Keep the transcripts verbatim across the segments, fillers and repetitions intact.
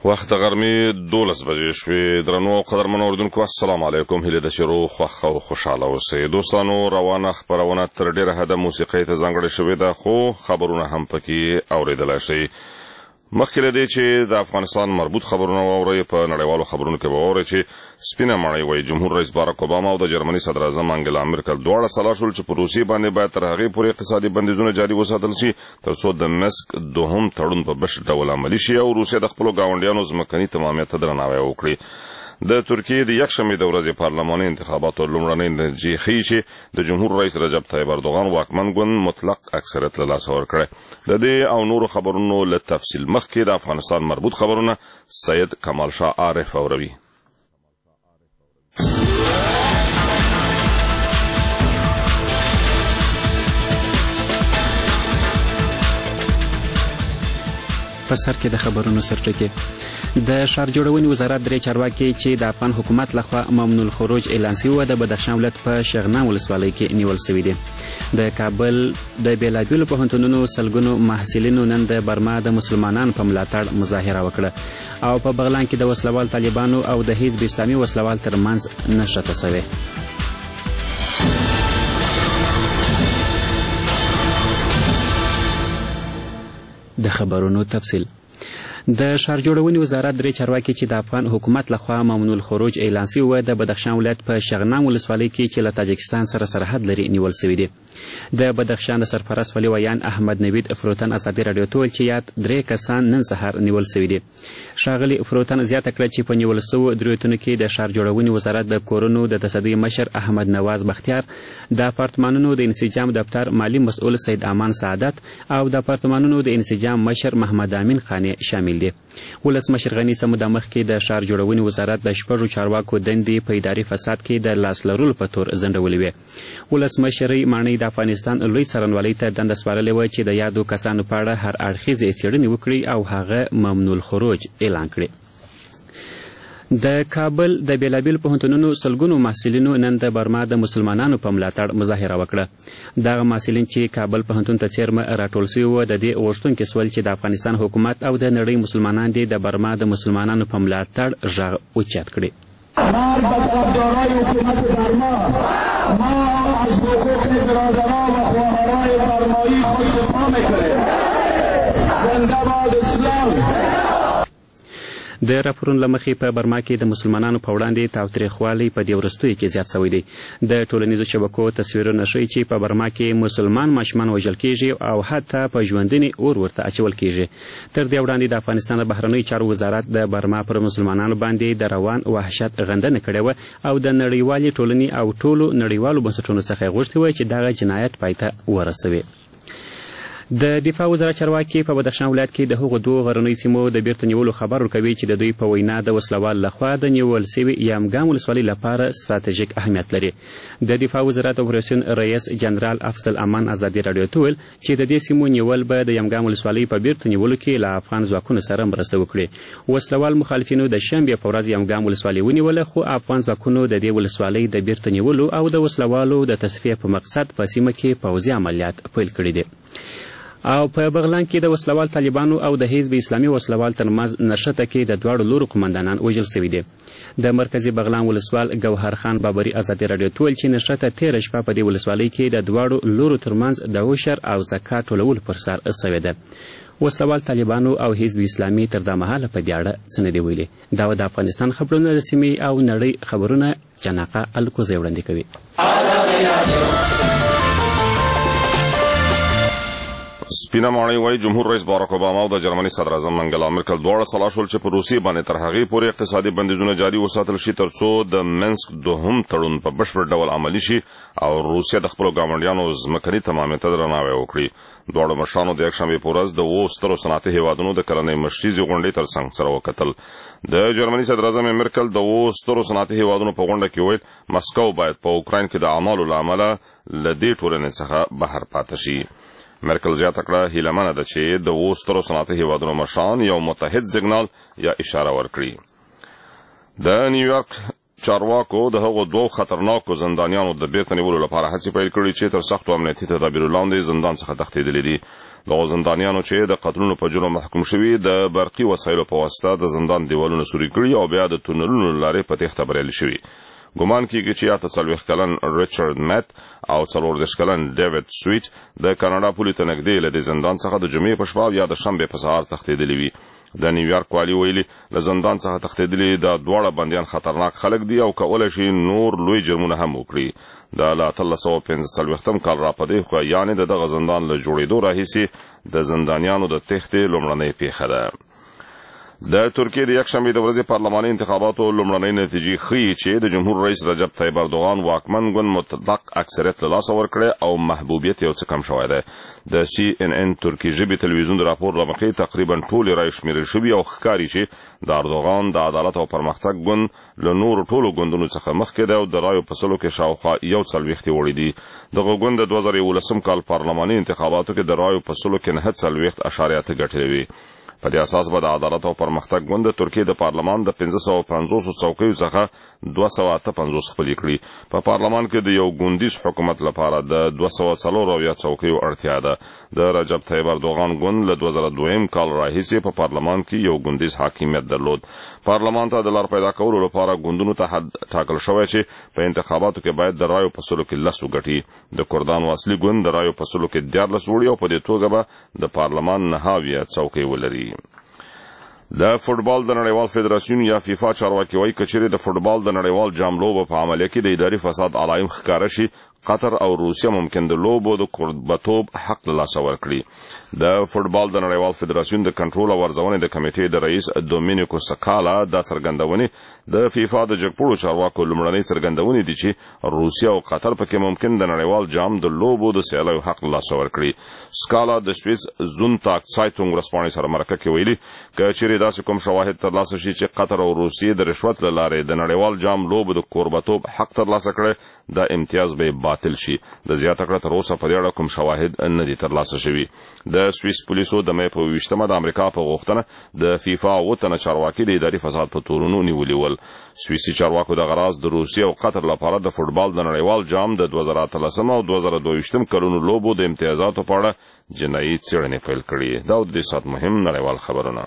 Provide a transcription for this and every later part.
وخت غرمې دولس بجې شوې. درنو قدرمنو اردوونکو، السلام علیکم. هیله ده چې روغ خوښ او خوشحاله اوسئ. دوستانو، روانه خپرونه تر ډېره حده موسیقۍ ته ځانګړې شوې ده، خو خبرونه هم پکې اورېدلی شئ. مخکې له دې چې د افغانستان مربوط خبرونه واورئ، په نړیوالو خبرونو کې به واورئ چې سپینه ماڼۍ وایي جمهور رئیس باراک اوباما او د جرمني صدر اعظم انګلا مرکل دواړه سلا شول چې په روسیې باندې باید تر هغې پورې اقتصادي بندیزونه جاري وساتل شي تر څو د منسک دوهم تړون په بشپړ ډول عملي شي او روسیه د خپلو ګاونډیانو ځمکني تمامیت ته درناوی وکړي. د ترکیې د یکشنبې د ورځې پارلماني انتخاباتو لومړنۍ نتیجې ښیي چې د جمهور رئیس رجب طیب اردوغان واکمن ګوند مطلق اکثریت له لاسه ورکړی. د دې او نورو خبرونو له تفصیل مخکې د افغانستان مربوط خبرونه سید کمال شاه عارف اوروي. په سر کې د خبرونو سرټکي. د ښار جوړونې وزارت درې چارواکي چې د افغان حکومت لخوا ممنوع الخروج اعلان شوي وو د بدخشان ولایت په شغنان ولسوالۍ کې نیول شوي دي. د کابل د بېلابېلو پوهنتونونو سلګونو محصلینو نن د برما د مسلمانانو په ملاتړ مظاهره وکړه او په بغلان کې د وسلوال طالبانو او د حزب اسلامي وسلوال ترمنځ نښته شوې. د خبرونو تفصیل. د ښار جوړونې وزارت درې چارواکي چې د افغان حکومت لخوا ممنوع الخروج اعلان شوي وو د بدخشان ولایت په شغنان ولسوالۍ کې چې له تاجکستان سره سرحد لري نیول شوي دي. د بدخشان د سرپرست ولي ویان احمد نوید فروتن ازادي راډیو ته وویل چې یاد درې کسان نن سهار نیول شوي دي. ښاغلي فروتن زیاته کړه چې په نیول شوو دریوتونو کې د ښار جوړونې وزارت د کورونو د تصدۍ مشر احمد نواز بختیار، د اپارتمانونو د انسجام دفتر مالی مسؤل سید امان سعادت او د اپارتمانونو د انسجام مشر محمد امین خانې شامل دي. ولسمشر غني څه موده مخکې د ښار جوړونې وزارت د شپږو چارواکو دندې په اداري فساد کې د لاس لرلو په تور ځنډولې وې. ولسمشرۍ ماڼۍ د افغانستان لوی څارنوالۍ ته دنده سپارلې وه چې د یادو کسانو په اړه هر اړخیزې څېړنې وکړي او هغه ممنوع الخروج اعلان کړي. د کابل د بېلابېلو پوهنتونونو سلګونو محصلینو نن د برما د مسلمانانو په ملاتړ مظاهره وکړه. دغه محصلین چې کابل پوهنتون ته څیرمه راټول شوي وو د دې غوښتونکي سول چې د افغانستان حکومت او د نړۍ مسلمانان دې د برما د مسلمانانو په ملاتړ غږ اوچت کړي. مرگ به طرفدارای حکومت برما، ما از حقوق برادران و خواهرای برمایی خود دفاع میکنیم. زنده باد اسلام. د راپورونو له مخې په برما کې د مسلمانانو په وړاندې تاوتریخوالی په دې وروستیو کې زیات شوی دی. د ټولنیزو شبکو تصویرونه ښیي چې په برما کې مسلمان ماشومان وژل کیږي او حتی په ژوندنې اور ورته اچول کیږي. تر دې وړاندې د افغانستان د بهرنیو چارو وزارت د برما پر مسلمانانو باندې د روان وحشت غندنه کړې وه او د نړیوالې ټولنې او ټولو نړیوالو بنسټونو څخه غوښتي وه چې دغه جنایت پای ته ورسوي. د دفاع وزارت چارواکي په بدخشان ولایت کې د هغو دوو غرنیو سیمو د بیرته نیولو خبر ورکوي چې د دوی په وینا د وسلوال لخوا د نیول سوي یامګام ولسوالۍ لپاره ستراتیژیک اهمیت لري. د دفاع وزارت اپریشن رئیس جنرال افضل امان ازادي راډیو ته وویل چې د دې سیمو نیول به د یامګام ولسوالۍ په بیرته نیولو کې له افغان ځواکونو سره مرسته وکړي. وسلوال مخالفینو د شنبې په ورځ یامګام ولسوالۍ ونیوله، خو افغان ځواکونو د دې ولسوالۍ د بیرته نیولو او د وسلوالو د تصفیې په مقصد په سیمه کې پوځي عملیات پیل کړي دي. او په بغلان کې د وسلوال طالبانو او د حزب اسلامي وسلوال ترمنځ نښته کې د دواړو لورو قمندانان وژل شوي دي. د مرکزي بغلان ولسوال ګوهر خان بابري ازادي راډیو ته ویل چې نښته تېره شپه په دې ولسوالۍ کې د دواړو لورو ترمنځ د عشر او زکات ټولولو پر سر شوې ده. وسلوال طالبانو او حزب اسلامي تر دا مهاله په دې اړه څه نه دي ویلي. دا د افغانستان خبرونه د سیمې او نړۍ خبرونه جناقه الکوزی وړاندې کوي. سپینه ماڼۍ وایي جمهور رئیس باراک اوباما او د جرمني صدر اعظم انګلا مرکل دواړه سلا شول چې په روسیې باندې تر هغې پورې اقتصادي بندیزونه جاري وساتل شي تر څو د منسک دوهم تړون په بشپړ ډول عملي شي او روسیه د خپلو ګاونډیانو ځمکني تمامیت ته درناوی وکړي. دواړو مشرانو د یکشنبې په ورځ د اوو سترو صنعتي هیوادونو د کلنۍ مشریزې غونډې تر څنګ سره وکتل. د جرمني صدر اعظم مرکل د اوو سترو صنعتي هیوادونو په غونډه کې وویل مسکو باید په اوکراین کې د اعمالو له امله له دې ټولنې څخه بهر پاته شي. مرکل زیاته کړه هیله منه ده چې د اوو سترو صنعتي هیوادونو مشران یو متحد سیګنال یا اشاره ورکړي. د نیویارک چارواکو د هغو دوه خطرناکو زندانیانو د بیرته نیولو لپاره هڅې پیل کړي چې تر سختو امنیتي تدابیرو لاندې زندان څخه تښتېدلي دي. دغو زندانیانو چې د قتلونو په جرم محکوم شوي د برقي وسایلو په واسطه د زندان دیوالونه سوري کړي او بیا د تونلونو له لارې په تېښته بریالي شوي. ګمان کېږي چې اته څلوېښت کلن ریچارډ میت او څلور دېرش کلن ډیوډ سویټ د کاناډا پولې ته نږدې له دې زندان څخه د جمعې په شپه یا د شنبې په سهار تښتېدلي وي. د نیویارک والي ویلي له زندان څخه تښتېدلي دا دواړه بندیان خطرناک خلک دي او کولی شي نور لوی جرمونه هم وکړي. د له اتلس سوه پنځه څلوېښتم کال راپدې خوا یعنې د دغه زندان له جوړېدو راهیسې د زندانیانو د تښتې لومړنۍ پیښه ده. د ترکیې د یکشنبې د ورځې پارلماني انتخاباتو لومړنۍ نتیجې ښیي چې د جمهور رئیس رجب طیب اردوغان واکمن ګوند مطلق اکثریت له لاسه ورکړی او محبوبیت یو څه کم شوی دی. د سی ان ان ترکي ژبې تلویزیون د راپور له مخې تقریبا ټولې رایې شمېرل شوي او ښکاري چې د اردوغان د عدالت او پرمختګ ګوند له نورو ټولو ګوندونو څخه مخکې دی او د رایو په سلو کې شاوخوا یو څلوېښت یې وړي دي. دغه ګوند د دوه زره یولسم کال پارلماني انتخاباتو کې د رایو په سلو کې نهه څلوېښت اشاریه اته ګټلې وي. په دې اساس به د عدالت او پرمختګ ګوند د ترکیې د پارلمان د پنځه سوه پنځوس څوکیو څخه دوه سوه اته پنځوس خپلې کړي. په پارلمان کې د یو ګوندیز حکومت لپاره د دوه سوه څلور اویا څوکیو اړتیا ده. د رجب طیب اردوغان ګوند له دوه زره دویم کال راهیسې په پارلمان کې یو ګوندیز حاکمیت درلود. پارلمان ته د لار پیدا کولو لپاره ګوندونو ته حد ټاکل شوی چې په انتخاباتو کې باید د رایو په سلو کې لس وګټي. د کردانو اصلي ګوند د رایو په سلو کې دیارلس وړي او په دې توګه به د پارلمان نهه اویا څوکۍ ولري. د فوټبال د نړیوال فدراسیون یا فیفا چارواکي وایي که چیرې د فوټبال د نړیوال جام لوبه په عملیه کې د اداري فساد علایم ښکاره شي قطر او روسیه ممکن د لوبو د کوربتوب حق له لاسه ورکړي. د فوټبال د نړیوال فدراسیون د کنټرول او ارزونې د کمیټې د رئیس دومینیکو سکالا دا څرګندونې د فیفا د جګپوړو چارواکو لومړنۍ څرګندونې دي چې روسیه او قطر پکې ممکن د نړیوال جام د لوبو د سیالیو حق له لاسه ورکړي. سکالا د شپیز زونتاګ سایتونګ ورځپاڼې سره مرکه کې ویلي که چیرې داسې کوم شواهد ترلاسه شي چې قطر او روسیې د رشوت له لارې د نړیوال جام لوبو د کوربتوب حق ترلاسه کړی دا امتیاز به باطل شي. د زیاته کړه تر اوسه په دې اړه کوم شواهد نه دي ترلاسه شوي. د سویس پولیسو د مې په ویشتمه د امریکا په غوښتنه د فیفا اووه تنه چارواکي د اداري فساد په تورونو نیولي ول. سویسي چارواکو دغه راز د روسیې او قطر لپاره د فوټبال د نړیوال جام د دوه زره اتلسم او دوه زره دوه ویشتم کلونو لوبو د امتیازاتو په اړه جنایي څېړنې پیل کړي. دا د دې ساعت مهم نړیوال خبرونه.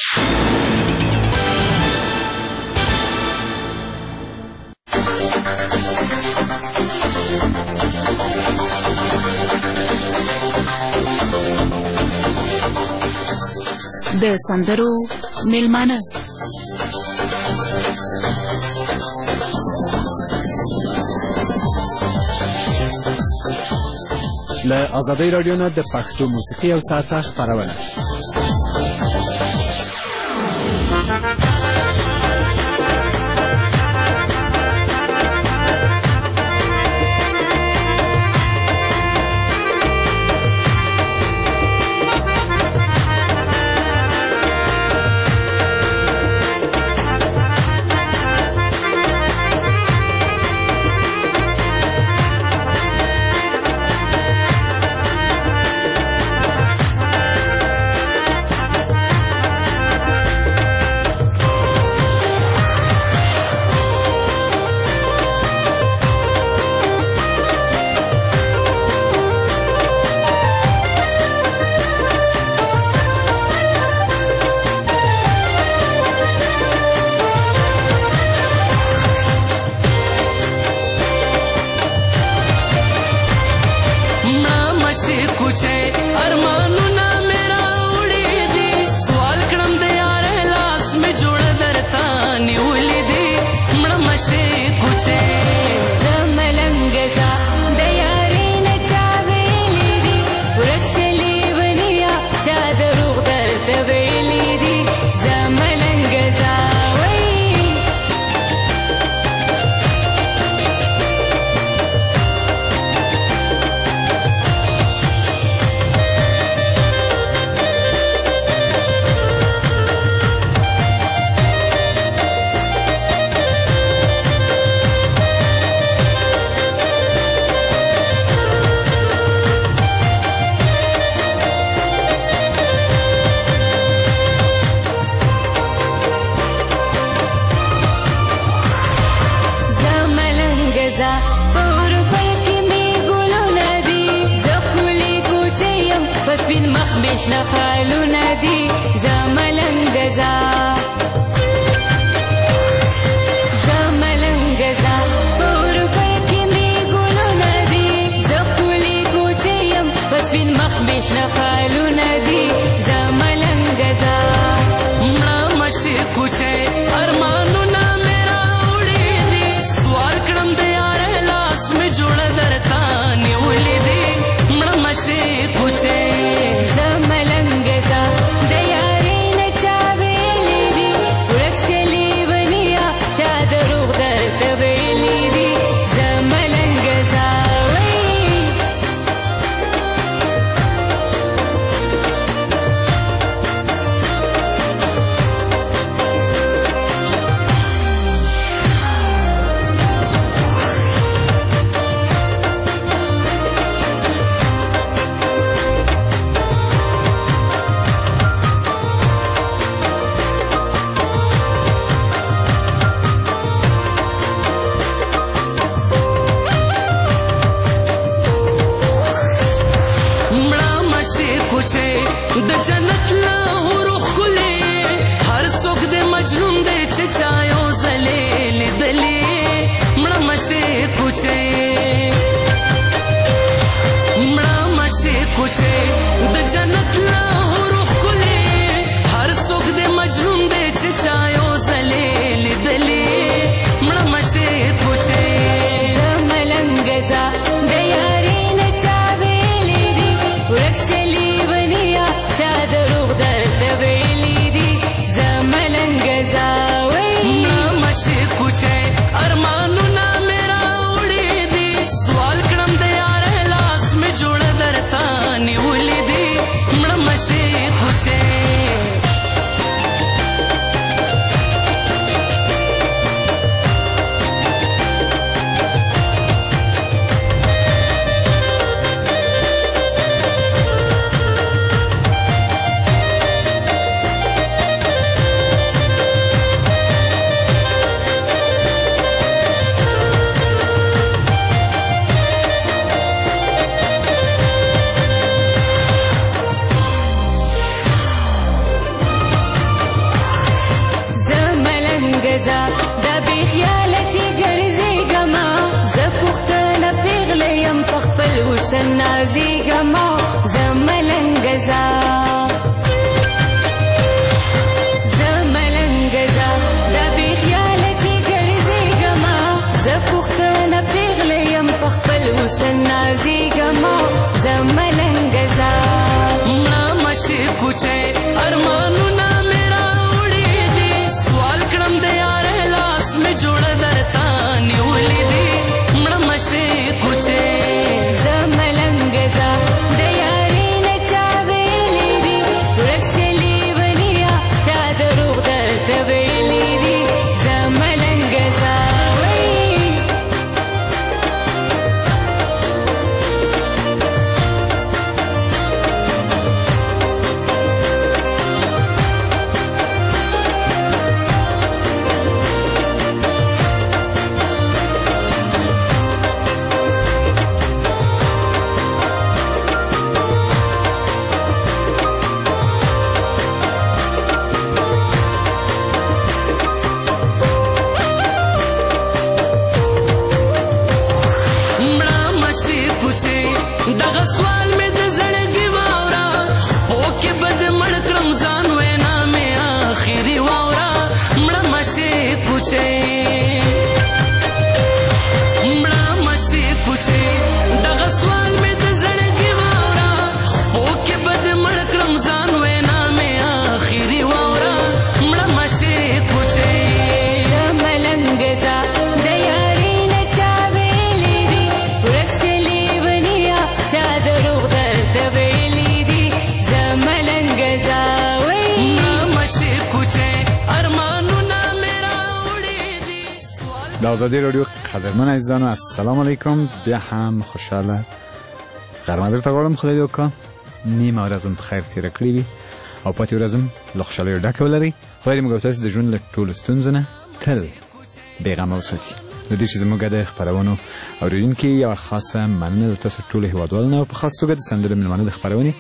د سندرو میلمانه له ازادۍ راډیو نه د پښتو موسیقي او ساعته خپرونه. سپین مخ مې شنه خالونه دي زه ملنګه ځه زه ملنګه ځه په اروپا کې مې ګلونه دي زه ښکلې کوچۍ یم په سپین مخ مې شنه خالونه دي زه ملنګه ځه مړه مشې کوچۍ ارمانونه مې راوړي دي سوال کړم د یاره لاس مې جوړه درته نیولې دي مړه مشې کوچۍ زه ملنګه ځه د یارۍ نه چا ویلي دي ورک شلي ونیا چا دروغ درته ویلي دي زه ملنګه ځه د جنت لهورو ښکلې هر څوک د مجنون دی چې چا یو ځلې لیدلې مړه مشې کوچۍ مړه مشې کوچۍ د جنت لهورو ښکلې هر څوک د مجنون دی چې چا یو ځلې لیدلې مړه مشې کوچۍ زه ملنګه ځه د یارۍ نه چا ویلي دي ورک شلي ونیا چا دروغ درته ویلي دي زه ملنګه ځه مړه مشې کوچۍ ارمانونه مې راوړي دي سوال کړم د یاره لاس مې جوړه درته نیولې دي مړه مشې کوچۍ دا بې خیاله چې ګرځېږمه زه پوښتنه پېغله یم په خپل حسن نازېږمه زه ملنګه ځه زه ملنګه ځه دا بې خیاله چې ګرځېږمه زه پوښتنه پېغله یم په خپل حسن نازېږمه زه ملنګه ځه مړه مشې کوچۍ ارمانونه مې راوړي دي سوال کړم د یاره لاس مې جوړه درته نیولې دي مړه مشې کوچۍ زه ملنګه ځه د یارۍ نه چا ویلي دي ورک شلي ونیا چا دروغ درته ویلي دي زه ملنګه ځه دغه سوال مې د زړګي واوره خو کې به د مړ کړم ځان وینا مې آخري واوره مړه مشې کوچۍ مړه مشې کوچۍ دغه سوال مې د زړګي واوره خو کې به د مړ کړم ځان وینا مې آخري واوره مړه مشې کوچۍ زه ملنګه ځه د یارۍ نه چا ویلي دي ورک شلي ونیا چا دروغ درته ویلي دي زه ملنګه ځه مړه مشې کوچۍ ارمانونه مې راوړي دي د ازادي راډیو قدرمن عزیزانو السلام علیکم بیا هم خوشحاله غرمه درته غواړم خدای دې وکړه نیمه ورځ په خیر تېره کړې وي او پاتې ورځ له خوشحالیو ډکه ولرئ خدای دې موږ او تاسې د ژوند له ټولو ستونزو نه تل بېغمه وساتي د دې چې زموږ د خپرونو اورېدونکي یوه خاصه مننه د تاسو ټولو هېوادوالو نه او په خاص توګه د سندرو مېلمانه د خپرونې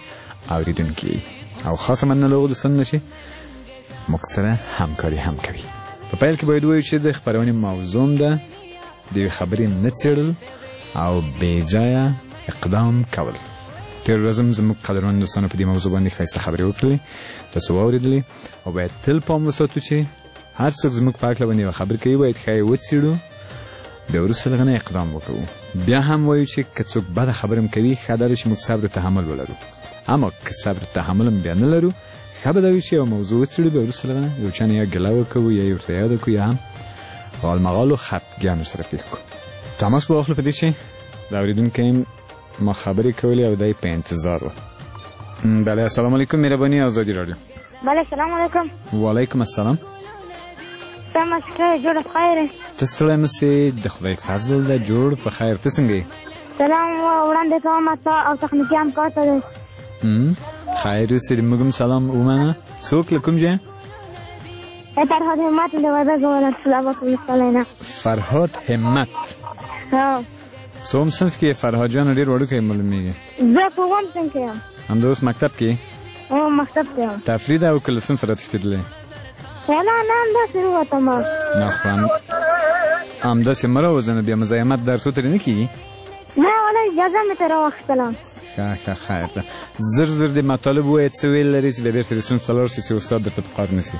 اوریدونکي او خاصه مننه له دوستانو چې موږ سره همکاري هم کوي. په پیل کې باید ووایو چې د خپرونې موضوع ده د یوې خبرې نه څېړل او بې ځایه اقدام کول. تېره ورځ هم زموږ قدرمن دوستانو په دې موضوع باندې ښایسته خبرې وکړلې، تاسو واورېدلې، او باید تل پام وساتو چې هر څوک زموږ په هکله باندې یوه خبرې کوي باید ښه یې وڅېړو، بیا وروسته له هغه نه اقدام وکړو. بیا هم وایو چې که څوک بده خبره هم کوي ښه دا ده چې موږ صبر او تحمل ولرو، اما که صبر او تحمل هم بیا نه لرو ښه به دا وي چې یوه موضوع وڅېړو، بیا وروسته له هغه نه یو چا نه یا ګیله وکړو یا یې ورته یاده کړو یا هم غالمغال و خفګان ورسره پېښ کړو. تماس به واخلو په دې چې د اورېدونکی ما خبرې کولې او دی په انتظار و. بله السلام علیکم مهرباني آزادي رادیو. بله السلام علیکم. وعلیکم السلام. سمه څه جوړ په خیر یې؟ ته ستړی نه سې، د خدای فضل ده، جوړ په خیر. ته څنګه یې؟ سلام وړاندې کوم تا او تخنیکیان کار ته دی. خیر اوسې، موږ هم سلام ومنه. څوک له کوم ځای؟ فرهاد همت له وردګ ولایت آباد ولسوالۍ نه. فرهاد همت. هو. څوم صنف کې فرهاد جان؟ ډېر وړوکی معلومېږي. زه په اووم صنف کې یم. همدا اوس مکتب کې؟ هو مکتب کې یم. تفریح ده او که له صنفه راتښتېدلی؟ نه نه همداسې ووتم. نه خو همداسې مه راوځه نو بیا مزاحمت درسو ترې نه کېږي؟ نه والله اجازه مې ترې واخیستله. ښه ښه خیر ده. زر زر د مطالب ووایه څه ویل لري چې بیا بېرته د صنف ته لاړ شي چې استاد درته په قار نه شي.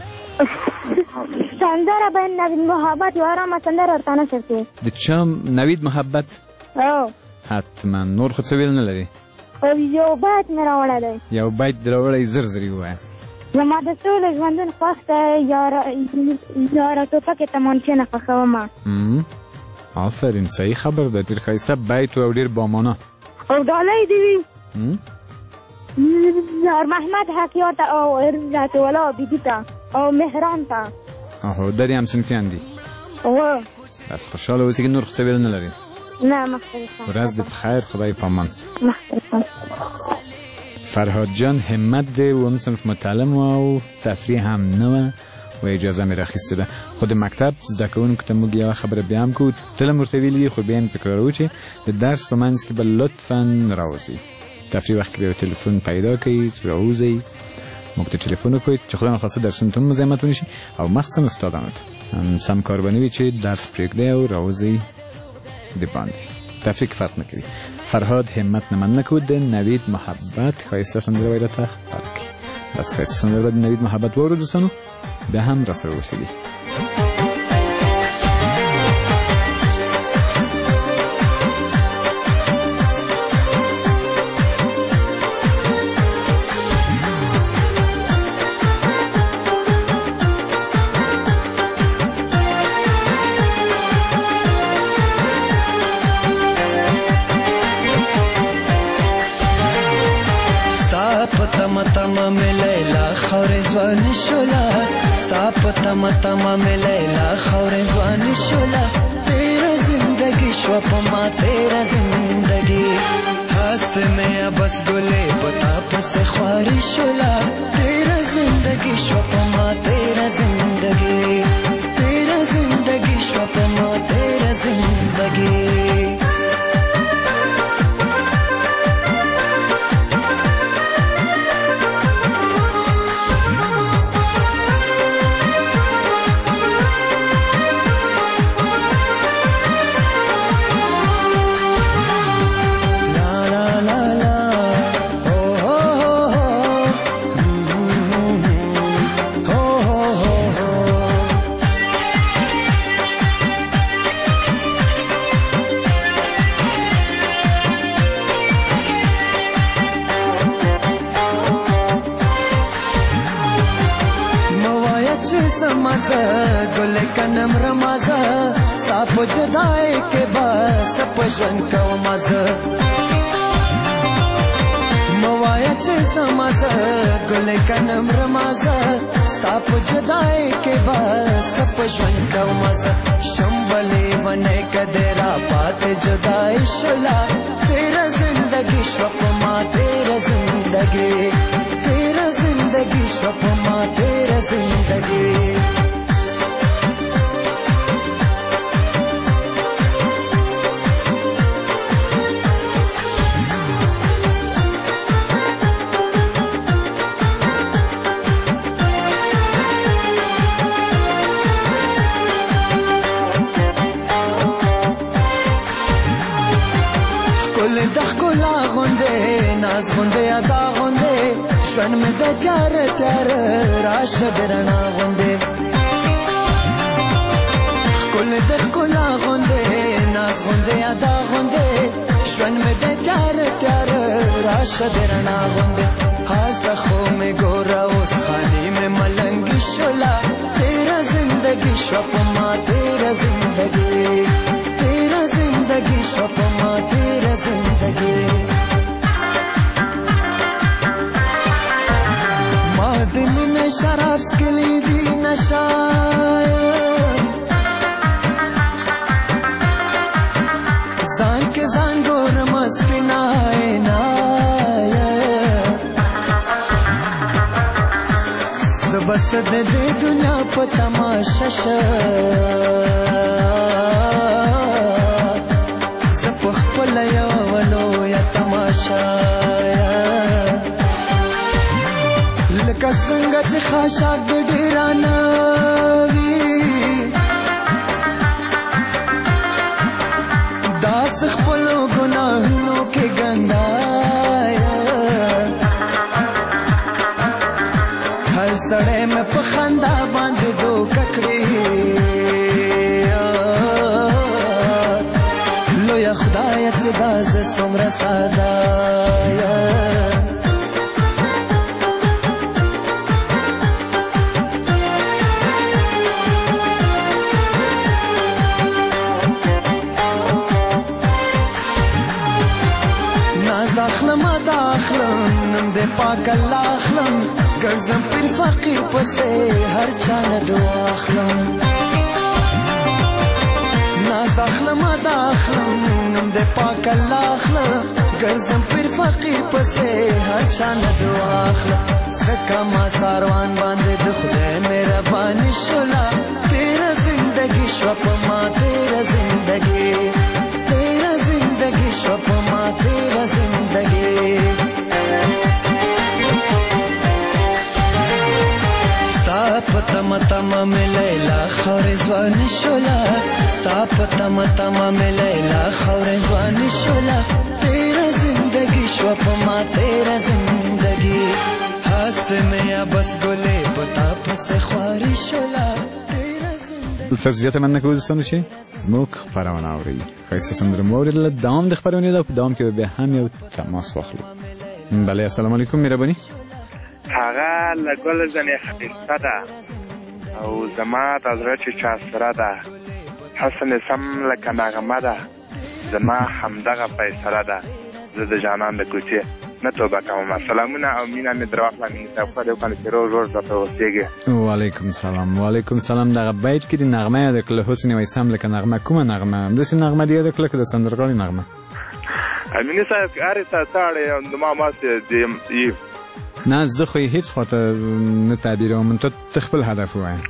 سندره به نوید محبت یو ارامه سندره ورته نشر کړي. د چا نوید محبت؟ هو حتما. نور خو څه ویل نه لري؟ یو بیت مې راوړی دی. یو بیت دې راوړی، زر زر یې ووایه. زما د سولې ژوندون خوښ دی، یاره ټوپکې تمانچې نه خوښومه. آفرین، صحیح خبر ده، ډېر ښایسته بیت او ډېر بامانه. او ډالۍ دې وي نور محمد حقیار ته او عزت الله بیبي ته او مهران ته. اهو دا دې همصنفیان دي؟ هو. بس خوشحاله اوسې که نور خو څه ویل نه لري؟ نه مختلفه. ورځ دې په خیر، خدای په امان. مختلفه. فرهاد جان همت دی، اووم صنف متعلم او تفریح هم نه وه و اجازه مې راخیستې ده. خو د مکتب زده کوونکو ته موږ یوه خبره بیا هم کوو، تله مې ورته ویلي دي خو بیا هم تکراروو چې د درس په منځ کې به لطفا راوځئ. تفریح وخت کې به یو تلیفون پیدا کړئ چې راوځئ، موږ ته تلیفون وکړئ چې خدای نخواسته درسونو ته هم مزاحمت ونه شي او مخصوصا استادانو ته سم کار به نه وي چې درس پرېږدئ او راوځئ د باندې. تفریح کې فرق نه کوي. فرهاد همت نه مننه کوو د نوید محبت ښایسته سندره ویله ته خپاره کړي. بس ښایسته سندره د نوید محبت واورو دوستانو، بیا هم راسره اوسېږي. تما میں لیلا خور زوان شولا، ستا پتا متما میں لیلا خور زوان شولا، تیرا زندگی شو پما تیرا زندگی ہاتھ میں بس گلے پتا پس خواری شولا، تیرا زندگی شو پما تیرا زندگی، تیرا زندگی شو پما تیرا زندگی. گل کنم رمازه ستا په جدای کې بس په ژوند کوم مزه موایا چې سمازه گل کنم رمازه ستا په جدای کې بس په ژوند کوم مزه شمبلې ونه کدرا پات جدای شلا تیرا زندگی شو په ما تیرا زندگی تیرا زندگی شو په ما تیرا زندگی. ناز غوندې ادا غوندې ژوند مې د تیاره تیاره راشه د رڼا غوندې ښکلې د ښکلا غوندې ناز غوندې ادا غوندې ژوند مې د تیاره تیاره راشه د رڼا غوندې هلته خو مې ګوره اوس خالي مې ملنګي شوله تیره زندګي شوه په ما تیره زندګي تیره زندگی شو پا ما تیره زندگی ما دمین شراب سکلی دی نشای زان که زان گورم از پینای نای زبست دی دنیا پا تماشا شای لکه څنګه چې خاشاک د ډیرانه وي داس خپلو ګناهونو کې ګندایا هر سړی مې په خندا باندې دوکه کړي لویه خدایه چې دا زه څومره ساده پاک الله اخلم ګرځم پیر فقیر پسې هر چا نه دعا اخلم ناز اخلم ادا اخلم نم د پاک الله اخلم ګرځم پیر فقیر پسې هر چا نه دعا اخلم ځکه ما ساروان باندې د خدای مهرباني شوله تیره زندګي شوه په ما تیره زندګي تیره زندګي شوه په ما تیره زندګي پتم تم ملیلا خور ځوان شولا ستا پتم تم ملیلا خور ځوان شولا تیرا زندگی شو په ما تیرا زندگی هاس مې بس ګلې پتا پس خواري شولا تیرا زندگی تاسو زیاته من کوم څه نشي زموږ خبرونه اوري خاصه سندره موریدل دوام د خبرونه ده په دوام کې به هم یو تماس واخلو بله السلام علیکم مهرباني هغه لګول ځنې خسته ده او زما د زړه چې چا سره ده حسن سم لکه نغمه ده زما همدغه فیصله ده زه د جانان د کوڅې نه توبه کوم سلامونه او مینه مې در واخله مینې صاحب خو دې وکړه چې روز روز درته اوسېږې وعلیکم سلام وعلیکم سلام دغه بیت کې د نغمه یاد کړله حسن ویسم لکه نغمه کومه نغمه همداسې نغمه دې یاد کړله که د سندرغاړي نغمه مینې صاحب هرې ته ساړې ما ماسې دې نه زه خو هیڅ خواته نه تعبیروم ته ته خپل هدف ووایه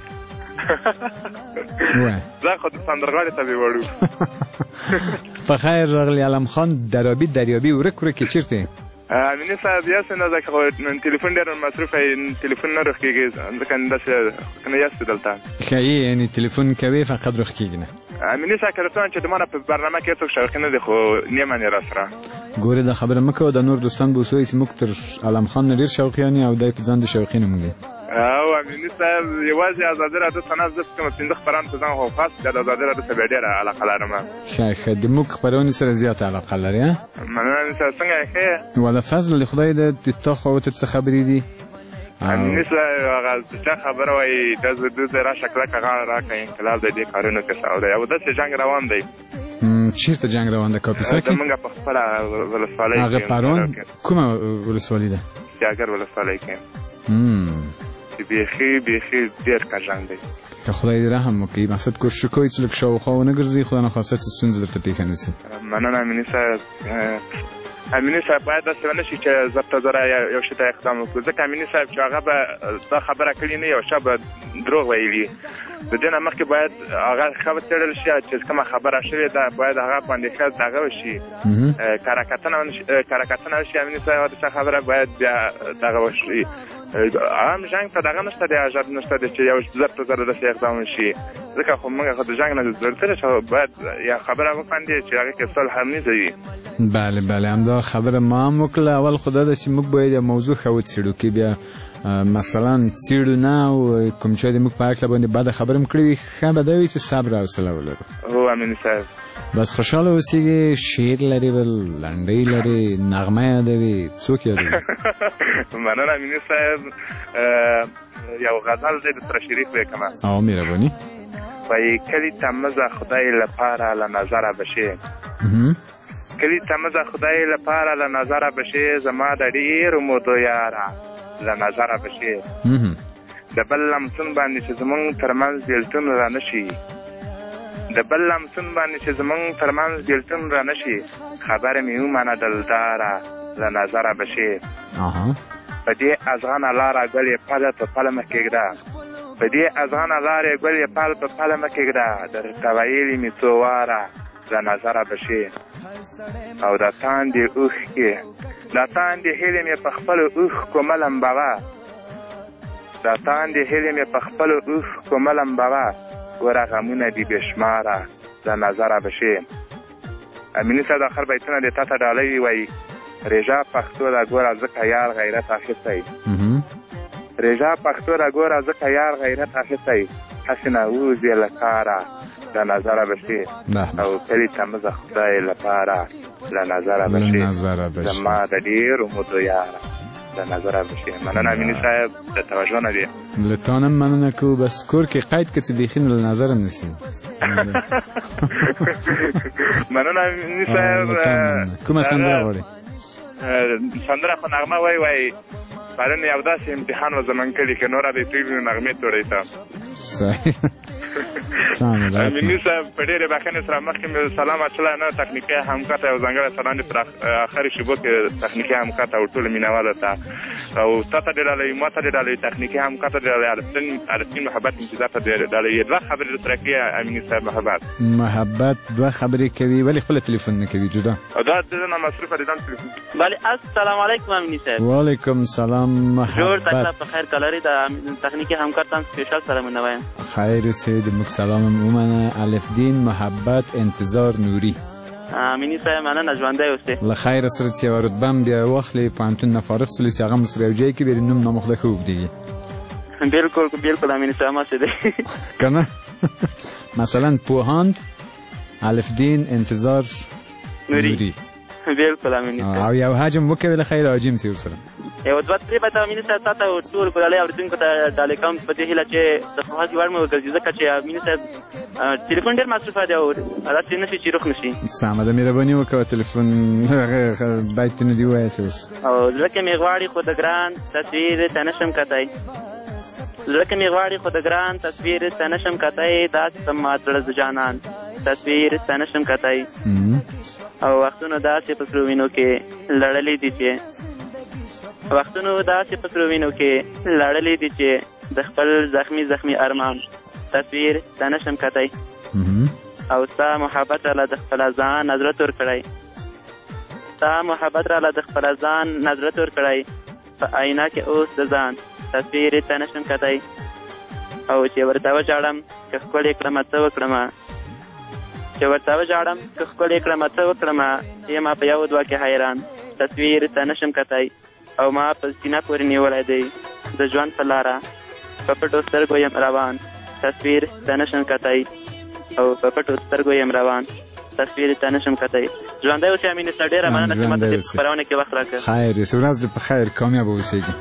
ووایه زه خو د سندرغاړي ته وړو په خیر راغلی علم خان درابي دریابي ورک ورک چیرته امینه صاحب یاسه نه ځکه خو تلیفون ډېر مصروف دی تلیفون نه روښ کېږي ځکه داسې کنه یاسته دلته ښایي یعنی تلیفون کوي فقط روښ کېږي نه امینه صاحب کله چې د ما په برنامه کې څوک شوقي نه دی خو نیمه نه را سره ګوره دا خبره مه کوه د نور دوستان به وسوي چې موږ تر علم خان نه ډېر شوقیان یو دی په ځان د شوقي نه موږ او امینه صاحب یوازې ازادي راډیو ته نه زه کوم پنځه خبران په ځان خو خاص د ازادي راډیو ته ډېره علاقه لرم ښه ښه د موږ خبرونې سره زیاته علاقه لري مننه څنګه ښه ولا فضل خدای دې تا خو ته څه خبرې دي امینه صاحب هغه څه خبره وایي د زړه را شکل کغه راکې انقلاب دې کارونه کې ساده او د څه جنگ روان دی چیرته جنگ روان ده کاپیسا کې موږ په خپل ولسوالۍ کې هغه پرون کومه ولسوالۍ ده یاګر ولسوالۍ کې بیخي بیخي ډېر کا جنگ دی که خدای دې رحم وکړي مقصد کوشش کوي چې لږ شاوخوا ونه ګرځي خدای نه خواسته چې ستونزې درته پیښه نه شي مننه امینه صاحب امینه صاحب باید داسې ونه شي چې ضبط زره یو شي ته اقدام وکړو ځکه امینه صاحب چې هغه به دا خبره کړې نه یو شی به دروغ ویلي د دې نه مخکې باید هغه ښه وڅېړل شي چې کومه خبره شوې ده باید هغه باندې ښه دغه وشي کره کتنه وشي امینه صاحب داسې خبره باید بیا دغه وشي عام جنګ ته دغه نشته دی اجازه نشته دی چې یو ضرب ته ضرر داسې اقدام شي ځکه خو موږ خو د جنګ نه ضرورت چې باید یا خبره وکړو چې هغه کې صلح هم نه وي. بله بله همدا خبره ما هم وکړه. اول خدا ده چې موږ باید یو موضوع ښه وڅېړو کې بیا مثلا څېړو نه او کوم چا د موږ په هکله باندې بده خبره هم کړې وي ښه به دا وي چې صبر او حوصله ولرو. هو امین صاحب بس خوشحاله اوسېږي. شعر لري بل لنډۍ لري نغمه یادوي څوک یادوي؟ مننه امین صاحب. یو غزل دی درسره شریک وکړم. او مهرباني. وایي کلي ته مزه خدای لپاره له نظره بشې کلي ته مزه خدای لپاره له نظره بشې زما د ډېرو مودو یاره له نظره بشې د بل لمسون باندې چې زمونږ ترمنځ بېلتون را نه شي د بل لمسون باندې چې زمونږ ترمنځ بېلتون را نه شي خبره مې ومنه دلداره له نظره بشې په دې ازغنه لاره ګل یې پله په پله مه کېږده په دې ازغنه لاره ګل یې پل په پله مه کېږده درته ویلي مې څو واره له نظره بشې او د تاندې اوښکې د تاندې هیلې مې په خپلو اوښکو مه لمبوه د تاندې هیلې مې په خپلو اوښکو مه لمبوه ګوره غمونه دي بې شماره له نظره بشې. امیني صاحب د آخر بیتونه دې تا ته ډالۍ وایي ریژه پښتو ده ګوره ځکه یار غیرت اخیستی ریژه پښتو ده ګوره ځکه یار غیرت اخیستی هسې نه ووځې له کاره له نظره بشې او کلي ته مزه خدای لپاره له نظره بشې زما د ډېرو مودو یاره له نظره بشې. مننه امیني صاحب د توجه نه دی. له تا نه مننه کوو بس کور کې قید که څه بیخي نو له نظره هم نیسي. مننه امیني صاحب. کومه سندره غواړې؟ سندره خو نغمه وایي وایي پرون یو داسې امتحان و زموږ کلي کې نوره دې پرېږدي نغمې توړی ته. صحیح امیني صاحب په ډېرې بښنې سره مخکې مې سلام اچولی نه تخنیکي همکار ته یو ځانګړی سلام دی پر اخرې شېبو کې تخنیکي همکار ته او ټولو مینهوالو ته او تا ته دې ډالۍ ما ته دې ډالۍ تخنیکي همکار ته دې ډالۍ الفدین محبت انتظار ته دې ډالۍ دوه خبرې درسره کوي امیني صاحب. محبت محبت دوه خبرې کوي ولې خپله تلیفون نه کوي جدا؟ او دا د نه مصروفه دي ځان تلیفون. بله السلام علیکم امیني صاحب. وعلیکم سلام محبت. جوړ تکلیف په خیر کلري د تخنیکي همکار ته سپیشل سلامونه وایم. خیر اوسئ د موږ سلام هم ومنه. الفدین محبت انتظار نوري. امیني صاحب مننه ژوندی اوسئ. له خیر سره چې یوه رتبه هم بیا واخلې پوهنتون نه فارغ شولې چې هغه هم سره یو ځای کې بیا نوم نامخله ښه اوږدېږي. بلکل بلکل امیني صاحب هماسې دی که نه مثلا پوهاند الفدین انتظار نوري. بلکل امیني صاحب. او یو حجم وکوي له خیر حاجم سي ورسره یو دوه درې بیته امیني صاحب تا ته ټول ګلالۍ اورېدونکو ته ډالۍ کوم په دې هیله چې د خوښۍ وړ مې وګرځي ځکه چې امیني صاحب ټلیفون ډېر مصروفه دی او داسې نه شي چې روغ نه شي. سمه ده مهرباني وکړه ټلیفون بیتونه دې ووایه اوس. او زړه کې مې غواړي خو د ګران تصویر ته نه شم کتی زړه کې مې غواړي خو د ګران تصویر ته نه شم کتی داسې ته مات زړه د جانان تصویر ته نه شم کتی او وختونو داسې په سرو وینو کې لړلې دي چې وختونو داسې په سرو وینو کې لړلې دي چې د خپل زخمي زخمي ارمان تصویر ته نه شم کتی او ستا محبت راله د خپله ځان نظرت ورکړی ستا محبت راله د خپله ځان نظرت ورکړی په آینه کې اوس د ځان تصویر ته نه شم کتی او چې ورته وژاړم که ښکلې کړمه څه وکړمه چې ورته وژاړم که ښکلې کړمه څه وکړمه یمه په یو دوه کې حیران تصویر ته نه شم کتی او ما په سینه پورې نیولی دی د ژوند په لاره په پټو سترګو یم روان تصویر ته نه شم کتی او په پټو سترګو یم روان تصویر ته نه شم کتی. ژوندی اوسې امیني صاحب ډېره مننه چې ماته دې په خپرونه کې وخت راکړ. خیر اوسې ورځ دې په خیر کامیابه اوسېږي.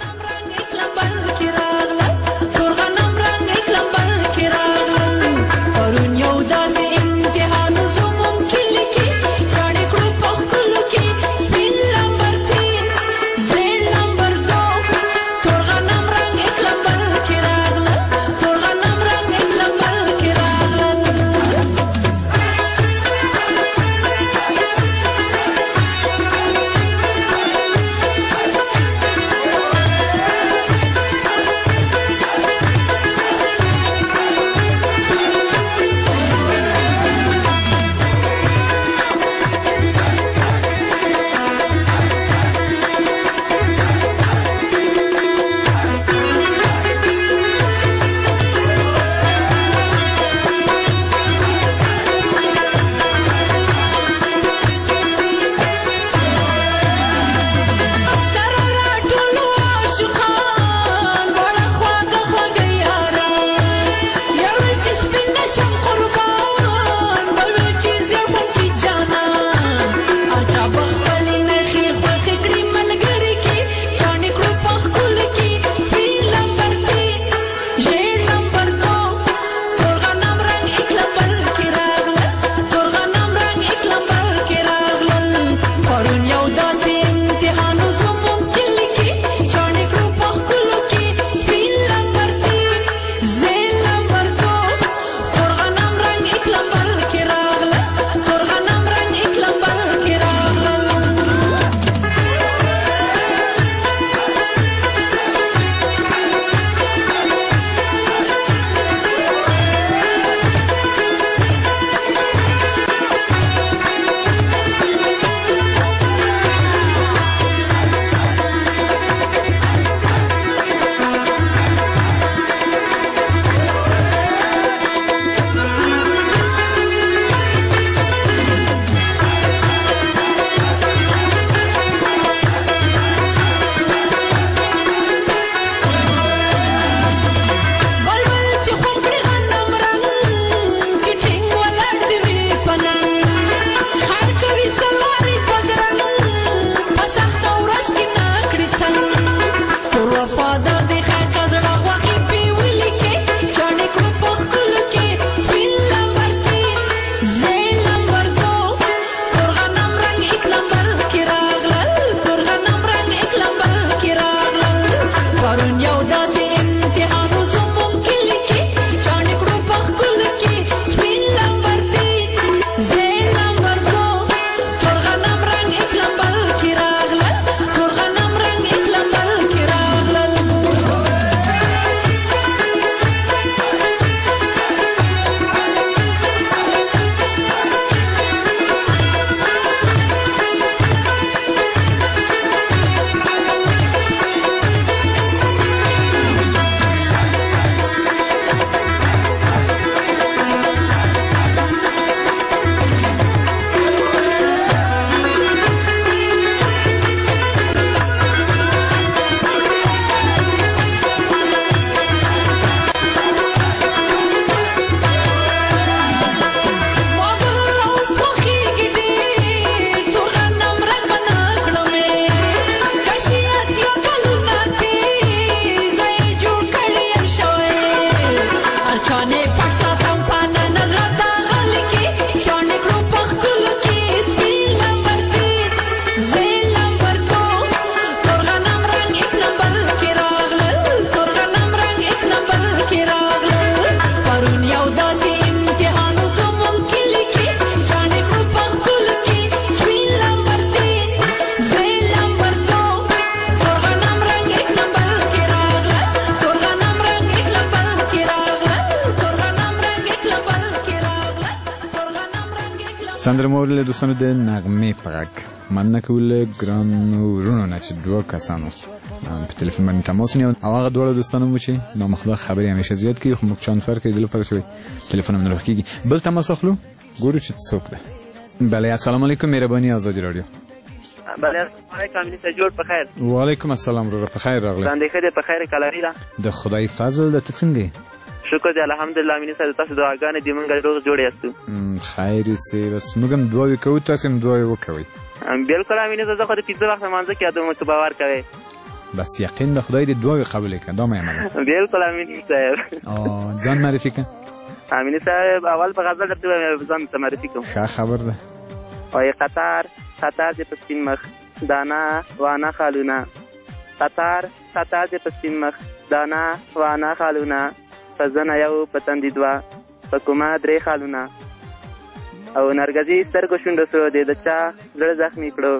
پټ ساتم په نن زړه د غل کې چاڼې کړو په ښکلو کې سپین لمبر تېر زه لمبر تو تور غنم رنګ ایک نمبر کې راغلل تور غنم رنګ ایک نمبر کې راغلل پرون یو داسې امتحان و زموږ کلي کې چاڼې کړو په ښکلو کې سپین لمبر تېر زه لمبر تو تور غنم رنګ ایک نمبر کې راغلل تور غنم رنګ ایک نمبر کې راغلل تور غنم رنګ ایک نمبر کې راغلل تور غنم رنګ ایک نمبر. سندره مو له دوستانو د نغمې په غږ مننه کوو له ګرانو وروڼو نه چې دوه کسانو په تلیفون باندې تماس ونیول او هغه دواړه دوستانو مو چې نامخدا خبرې همیشه زیات کوي خو موږ چند فرق کېدلو پرته شوی تلیفون هم نه راخېږي بل تماس اخلو ګورو چې څوک ده. بله السلام علیکم مهرباني آزادي راډیو. بله السلام علیکم امینه جوړ په خیر. وعلیکم السلام وروره په خیر راغلی. ځان دې ښه دی په خیر کلاري ده د خدای فضل ده ته څنګه یې؟ شکر دی الحمدلله امینه صاحب تاسو دعاګانې دي موږ روغ جوړ یاستو. خیر اوسې بس موږ هم دعاوې کوو تاسو هم دعاوې وکوئ. بلکل امینه صاحب زه خو د پنځه وخته لمانځه کې یادوم که باور کوئ. بس یقین د خدای دې دعاوې قبولې کړه دا مې عمله. بلکل امینه صاحب. ځان معرفي کړه. امینه صاحب اول په غزل درته وایم ځان ته معرفي کوم. ښه خبر ده. وایي قطار قطار دې په سپین مخ دانا وانه خالونه قطار قطار دې په سپین مخ دانا وانه خالونه په زنه یو په تندي دوه په کومه درې خالونه او نرګزي سترګو شونډو سرو دې د چا زړه زخمي کړو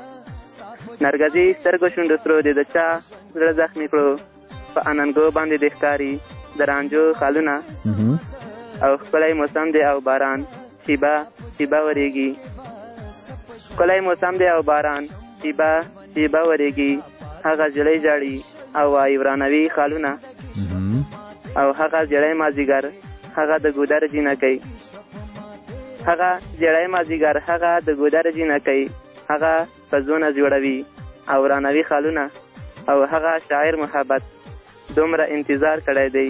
نرګزي سترګو شونډو سرو دې د چا زړه زخمي کړو په اننګو باندې دې ښکاري د رانجو خالونه او ښکلی موسم دی او باران شیبه شیبه ورېږي ښکلی موسم دی او باران شیبه شیبه ورېږي هغه ژړی ژاړي او وایي ورانوي خالونه او هغه ژړی مازدیګر هغه د ګودر جینکۍ هغه ژړی مازدیګر هغه د ګودر جینکۍ هغه په زونه جوړوي او ورانوي خالونه او هغه شاعر محبت دومره انتظار کړی دی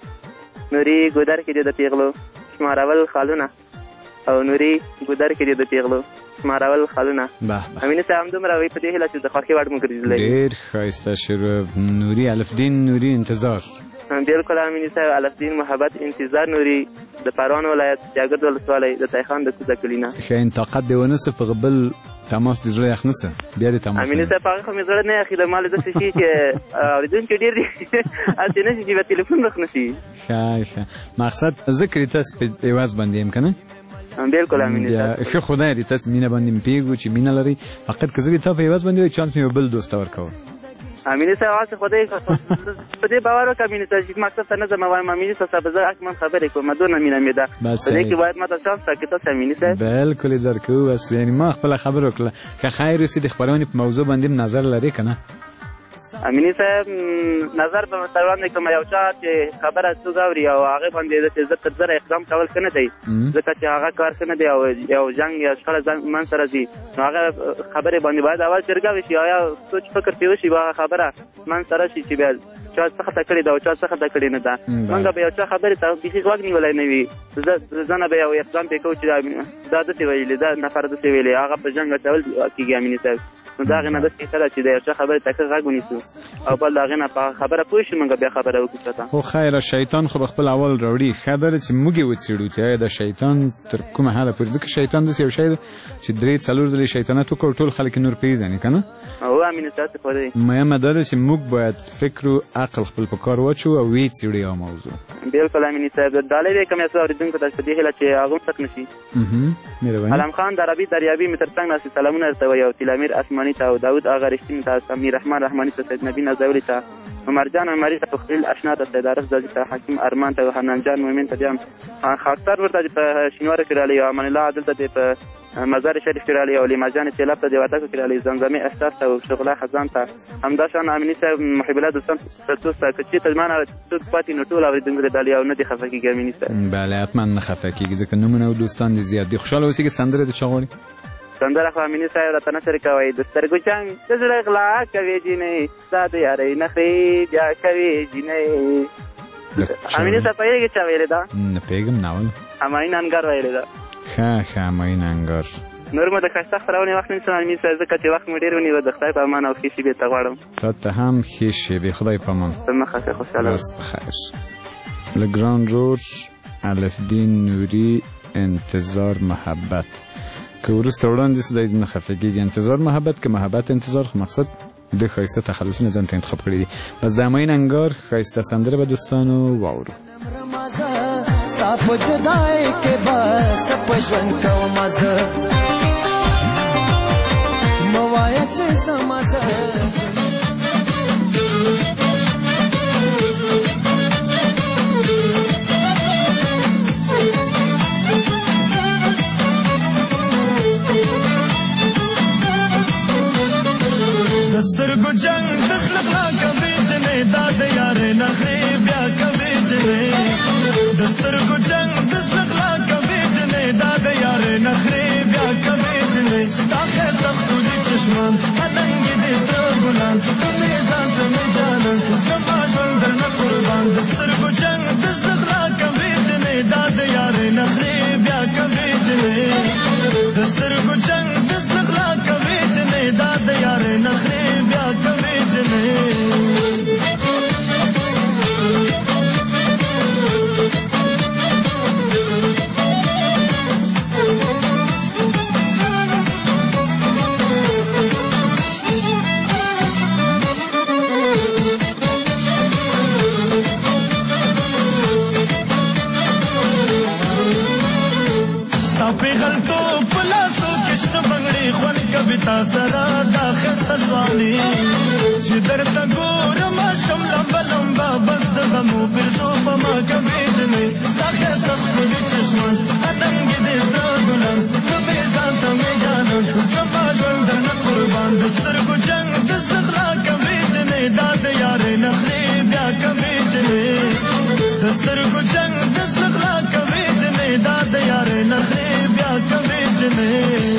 نوري ګودر کې دې د پیغلو شمارول خالونه او نوري ګودر کې دې د پیغلو شمارول خالونه. امینه صاحب همدومره وایي په دې هیله چې د خوښۍ وړ مو ګرځېدلی. ډېر ښایسته شعر نوري الفدین نوري انتظار. بلکل امینه صاحب الفدین محبت انتظار نوري د پروان ولایت جاګرد ولسوالۍ د تایخان د کوزه کلي نه. ښه طاقت دې ونه څه په بل تماس دې زړه یخ نه څه بیا دې تماس. امینه صاحب هغه خو مې زړه نه یخي د ما له داسې شي چې اورېدونکي ډېر دي هسې نه شي چې به تلیفون رخ نه شي. ښه ښه مقصد ذکر تاسو په عوض باندې یم که نه؟ بلکل امینه صاحب ښه خدای دې تاسو مینه باندې مې پوهېږو چې مینه لرئ فقط که زه دې تا په عوض باندې وایي چانس مې یو بل دوست ته ورکوم. امینه صاحب هسې خدای په دې باور وکړه امینه صاحب چې مقصد ته نه ځم وایم امینه صاحب زه حتما خبرې کوم دونه مینه مې ده په دې کې باید ما ته چانس راکړې تاسو امینه صاحب. بلکل یې درکوو بس یعنې ما خپله خبره وکړه که خیر اوسي د خپرونې په موضوع باندې هم نظر لرې که نه؟ امینه صاحب نظر به ورته وړاندې کوم یو چا چې خبره څوک اوري او هغې باندې داسې زه تر زره اقدام کول ښه نه دی ځکه چې هغه کار ښه نه دی او یو جنګ یا شخړه منځ ته راځي نو هغه خبرې باندې باید اول جرګه وشي او یا سوچ فکر پرې وشي به هغه خبره منځ ته راشي چې بیا چا څه خطا کړې ده او چا څه خطا کړې نه ده موږ به یو چا خبرې ته بیخي غوږ نیولی نه وي زه نه به یو اقدام پرې کوو چې دا داسې ویلې دا نفر داسې ویلې هغه په جنګ اچول کېږي امینه صاحب نو د هغې نه داسې ښه ده چې د یو چا خبرې ته ښه غږ ونیسو او بل د هغې نه په خبره پوه شو موږ بیا خبره وکړو ته. خو خیره شیطان خو به خپل اول راوړي ښه ده چې موږ یې وڅېړو چې آیا د شیطان تر کومه حده پورې ځکه شیطان داسې یو شی ده چې درې څلور ځلې شیطانت وکړو ټول خلک یې نور پېژني که نه؟ هو امینه صاحب خو دی مهمه دا ده چې موږ باید فکر و عقل خپل په کار واچو او ویې څېړو یو موضوع. بلکل امینه صاحب ډالۍ به کوم یو څه اورېدونکو ته په دې هیله چې هغه هم تک نه شي. علم خان د عربي دریابي مې تر څنګ ناستې سلامونه درته وایي او تیلامیر اسماني ته او داود آغا رښتیني ته سمیر رحمان رحماني ته سید نبي نازولي ته عمرجان عمري ته فخري اشنا ته سید عارف زادي ته حکیم ارمان ته حنان جان مومن ته بیا خاکسار ورته په شینواره کې رالی او امان الله عادل ته په مزار شریف کې رالی او لیما جان سیلاب ته د وطن کې رالی زمزمې احساس ته او شغله خزان ته همدا شان امیني صاحب محب الله دوستان تاسو ته چې تلمانه څوک پاتې نو ټول اورېدونکو ته ډالۍ او نه دي خفه کېږي امیني صاحب. بله حتما نه خفه کېږي ځکه نومونه او دوستان دې زیات دي. خوشحاله اوسئ که سندره دې چا غواړي؟ سندره خو امیني صاحب راته نشر کوئ د سترګو جنګ د زړه غلا کوې جینۍ ستا د یارۍ نښې بیا کوې جینۍ. امیني صاحب پوهېږې چا ویلې ده؟ نه پوهېږم ناول همایون انګار ویلې ده. ښه ښه همایون انګار. نور مو د ښایسته خپرونې وخت نیسم امیني صاحب ځکه چې وخت مو ډېر ونیوه د خدای په امان او ښې شېبې ته غواړم. تا ته هم ښې شېبې خدای په امان. ته مخه ښه خوشحاله بس بخیر. له ګران رور الفدین نوری انتظار محبت که ورسته وړاندې څه دی نه خفه کېږي انتظار محبت که محبت انتظار خو مقصد د ښایسته تخلصونه ځان ته انتخاب کړي دي بس د همایون انګار ښایسته سندره به دوستانو واورو ستا په جدای کې بس په ژوند کومه زه مه وایه چې زما زه دسترګو جنگ د زړه غلا کوي جنې دا د یارې نخرې بیا کوي جنې دسترګو جنگ د زړه غلا کوي جنې دا د یارې نخرې بیا کوي جنې ستا ښایسته ښکلي چشمان اننګې دې زړه ګلان ته مې ځان ته مې جانان زما ژوند درنه قربان دسترګو جنگ د زړه غلا کوي جنې دا د یارې نخرې بیا کوي جنې دسترګو جنگ د زړه غلا کوي جنې دا د یارې نخرې بیا کوي جنې پیغلتو پلاسو کشن بنگڑی خون کبتا سرا دا خسته سوالی چې درته ګورم شم لمبا لمبا بس د غمو پرزو په ما کوي جنې ستا ښایسته ښکلي چشمان اننګې دې زړه ګلان ته مې ځان ته مې جانان زما ژوند درنه قربان د سترګو جنګ د زړه غلا کوي جنې دا د یارې نخرې بیا کوي جنې د سترګو جنګ د زړه غلا کوي جنې دا د یارې نخرې بیا کوي جنې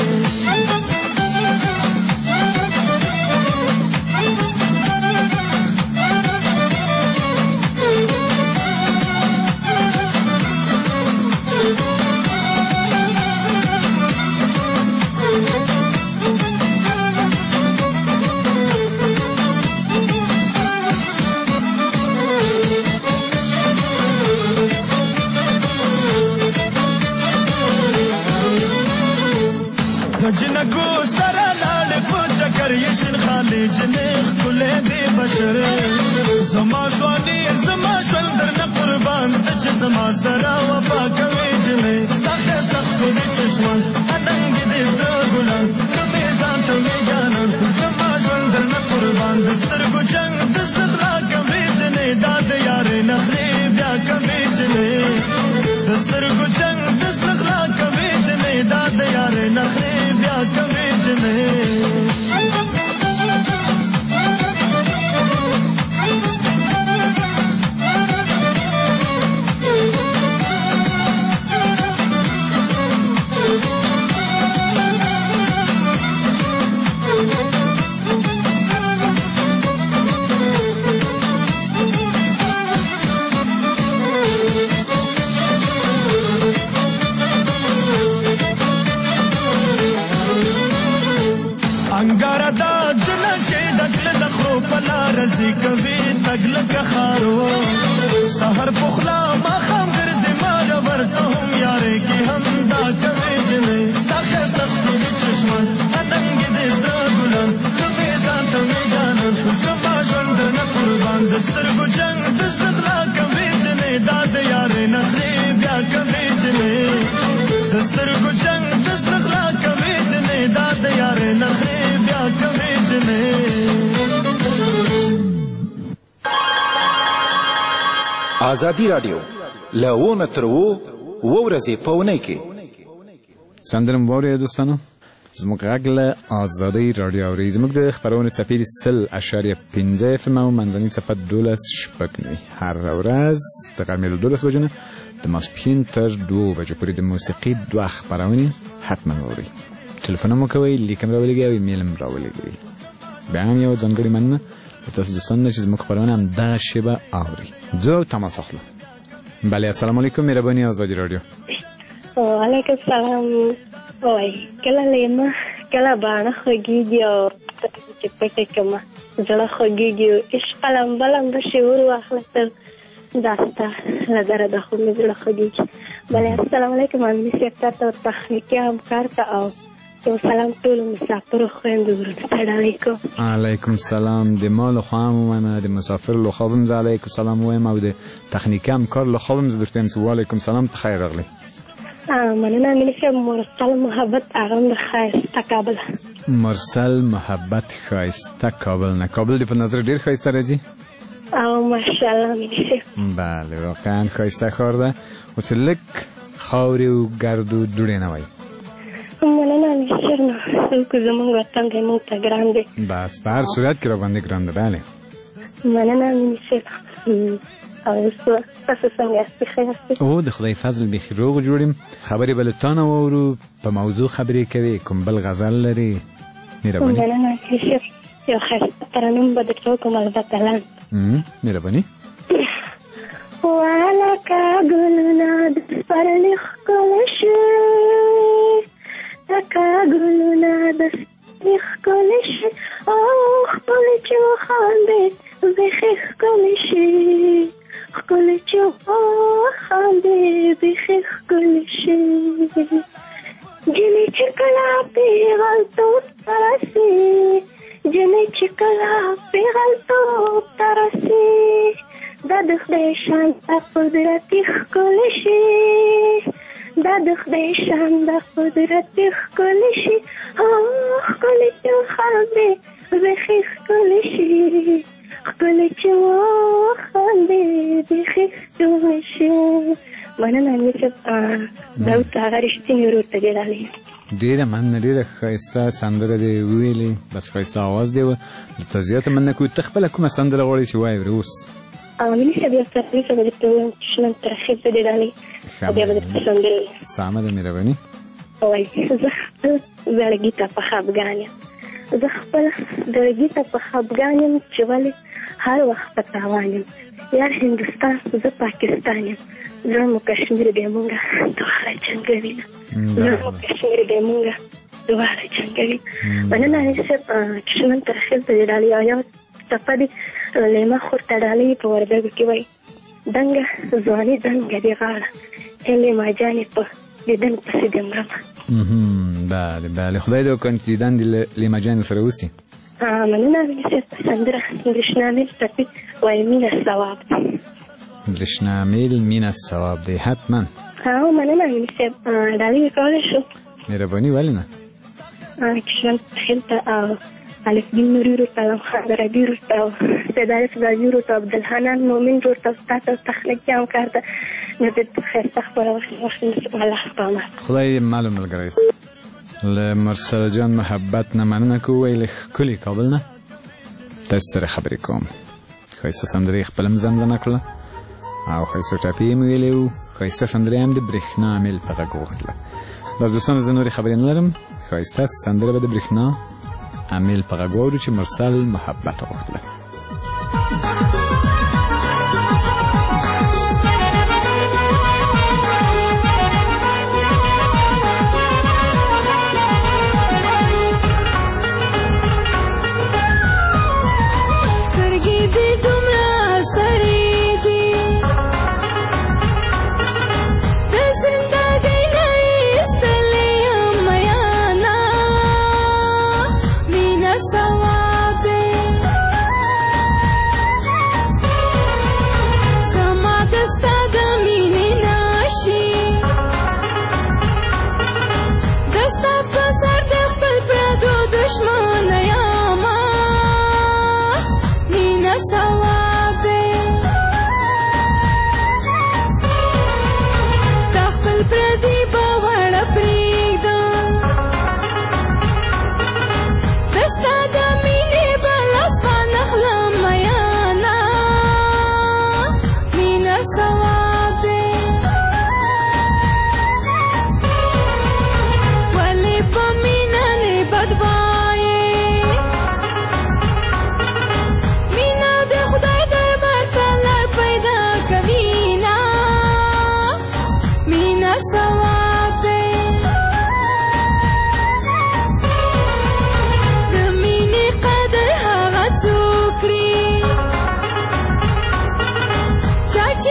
جنکو سره لاړې په چکر یې شین خالي جنې ښکلی دی بشر زما ځواني زما ژوند درنه قربان ته چې زما سره وفا کوې جنې ستا ښایسته ښکلي چشمان اننګې دې زړه ګلان ته مې ځان ته مې جانان زما ژوند درنه قربان د سترګو جنګ د زړه غلا کوې جنې دا د یارې نخرې بیا کوې جنې د سترګو جنګ د زړه غلا کوې جنې دا د یارې نخرې بیا کوي جنې انګار دا جنکې ډکله د خرو په لاره ځي کوي تګ لکه خارو سحر پخلا ماښام ګرځي ماله ورته هم یارې کې هم دا کوي جنې ستا ښایسته ښکلي چشمان اننګې دې زړه ګلان ته مې ځان ته مې جانان زما ژوند درنه قربان د سترګو جنګ د زړه غلا کوي جنې دا د یارې نخرې بیا کوي جنې د سترګو جنګ د زړه غلا کوي جنې دا د یارې نخرې بیا کوي جنې آزادی رادیو له اووه تر اووه اووه ورځې په اونۍ کې سندره مو واورئ دوستانو زموږ غږ له آزادۍ راډیو اورئ زموږ د خپرونې څپې دي سل اشاریه پنځه اف ام او منځنۍ څپه دولس شپږ نوي هره ورځ د غرمې له دولس بجو نه د ماسپښین تر دوو بجو پورې د موسیقي دوه خپرونې حتما واورئ تلیفون مو کوئ لیک هم راولېږئ او ایمیل هم راولېږئ بیا هم یو ځانګړې مننه تاسو دوستان چې زموږ خپرونه همدغه شیبه اوري زه او تماس اخلو بله السلام علیکم مهرباني آزادی رادیو وعلیکم السلام وای کله لیمه کله باڼه خوږېږي او چې پټې کړمه زړه خوږېږي عشقه لمبه لمبه شعور واخله تر دا ستا نظره ده خو مې زړه خوږېږي. بلې السلام علیکم امیني صاحب تا ته تخنیکي همکار ته او یو سلام ټولو مسافرو خویندو ورونو ته ډالۍ کوم. علیکم سلام. د ما لخوا هم ووایم، د مسافرو لخوا هم زه علیکم سلام ووایم او د تخنیکي همکار لخوا هم زه درته وایم چې وعلیکم سلام ته خیر راغلی. مننه امیني صاحب. مرسل محبت هغه هم د ښایسته کابل. مرسل محبت ښایسته کابل نه. کابل دې په نظر ډېر ښایسته راځي؟ او ماشاءالله امیني صاحب. بله واقعا ښایسته ښار ده خو چې لږ خاورې او ګرد و دوړې نه وایي. مننه امیني صاحب. نو څوک زموږ وطن دی موږ ته ګران دی. بس په هر صورت کې راباندې ګران ده. بله مننه امیني صاحب. او تاسو څنګه یاست؟ ښه یاست؟ او د خدای فضل بیخي روغ جوړ یم. خبرې به له تا نه واورو. په موضوع خبرې کوې؟ کوم بل غزل لرې؟ مهرباني. مننه امیني صاحب. یو ښایسته ترنم به درته وکړم البته لاندې. مهرباني. ولکه ګلونه د سپرلي ښکلی شي، لکه ګلونه د سپرلي ښکلی شي او ښکلې چې وخاندې بیخي ښکلی شي، ښکلې چې وخاندې بیخي ښکلی شي. جنې چې کله پېغلتوب ته رسي، جنې چې کله پېغلتوب ته رسي، دا د خدای شان د قدرتي ښکلی شي، دا د خدای شان د قدرتي ښکلی شي او ښکلې چې وخاندې بیخي ښکلی شي، ښکلې چې وخاندې بیخي ښکلی شي. مننه امیني صاحب. داود هغه رښتینې ورور ته ډېر ډالۍ. ډېره مننه. ډېره ښایسته سندره دې وویلې. بس ښایسته اواز دې و. له زیاته مننه کوو. ته خپله کومه سندره غواړې چې وایې اوس؟ امیني صاحب یو ترخیص به درته ووایم چې شنن ترخیص ته ډېر ډالۍ او بیا به درته سندرې ووایم. سمه ده مهرباني. وایي زه خپل زړګي ته په خفګان یم، زه خپل زړګي ته په خفګان یم چې ولې هر وخت په تاوان یم. یار هندوستان زه پاکستان یم، زړه مو کشمیر دی مونږه دواړه جنګوي نه، زړه مو کشمیر دی مونږه دواړه جنګوي. مننه امیني صاحب چې شنن ترخیص ته دې ډالۍ او یو څپه دې لیمه خور ته ډالۍ په وردګو کې وایي دنګه ځواني دنګه دې غاړه ای لیما جانې په دیدن پسې دې مرمه. بله بله خدای دې وکړي چې دیدن دې له لیما جانې سره وسي. مننه امیني صاحب. سندره برېښنامیل ټپي وایي مینه ثواب. برېښنامیل مینه ثواب دی حتما. او مننه امیني صاحب. ډالۍ مې کولی شو؟ مهرباني. ولې نه؟ کشمن تخیل ته او الفدین نوري ورور ته، محمد ربي ورور ته، سید عارف غازي ورور ته، عبدالحنان مومن ورور ته، ستا ته تخنیکي همکار ته نو د ښایسته خپله وخت الله پامه. خدای دې معلوم ملګری سي. له مرسل جان محبت نه مننه کوو. وایي له ښکلي کابل نه تاسې سره خبرې کوم. ښایسته سندرې یې خپله هم زمزمه کړله او ښایسته ټاپې یې مې ویلې وو. ښایسته سندرې هم د برېښنا میل په غږ وغوښتله. دا دوستانو زه نورې خبرې نه لرم. ښایسته سندره به د برېښنا امیل په غږ واورو چې مرسل محبت وغوښتله. Chachi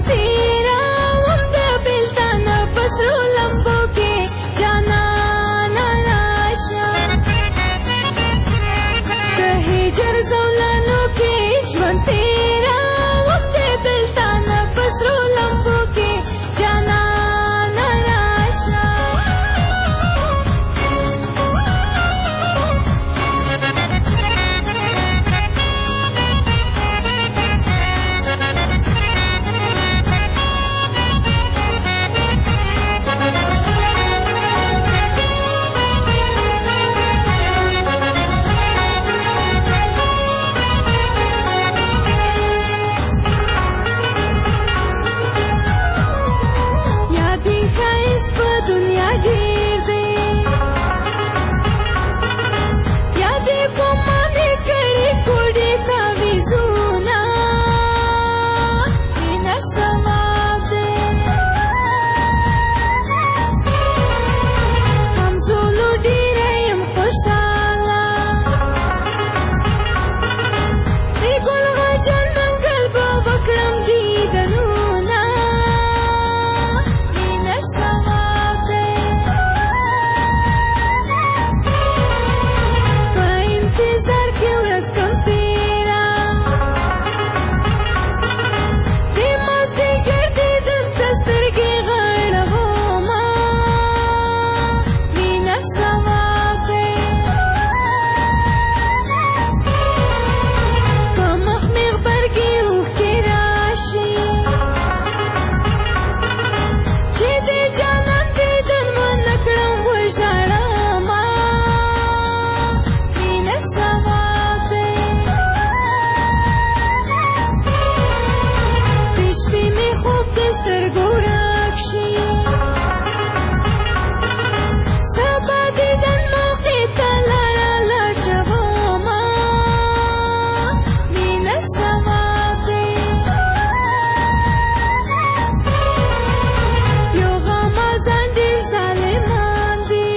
تیرا وم د بېلتان په سرو لمبو کې جانانه راشه د هجر زولانو کې ژوند تیرا وم د بېلتان په سرو لمبو کې جانانه راشه یادې ښایست په دنیا ډېر دی یادې په ما مې کړې کوډې تعویذونه مینه ثواب دی همزولو ډېره یم خوشحاله ای ګل غاجن منګل به وکړم دیدنونه مینه ثواب دی په انتظار کې ورځ کم تېره د مازدیګر دیدن ته سترګې غړومه مینه ثواب دی په مخ مې غبرګې اوښکې راشي چې د جانان دیدن ونه کړم وژاړمه مینه ثواب دی د شپې مې خوب د سترګو ورک شي سبا دیدن موقع ته لاره لټومه مینه ثواب دی یو غمازان ډېر ظالمان دي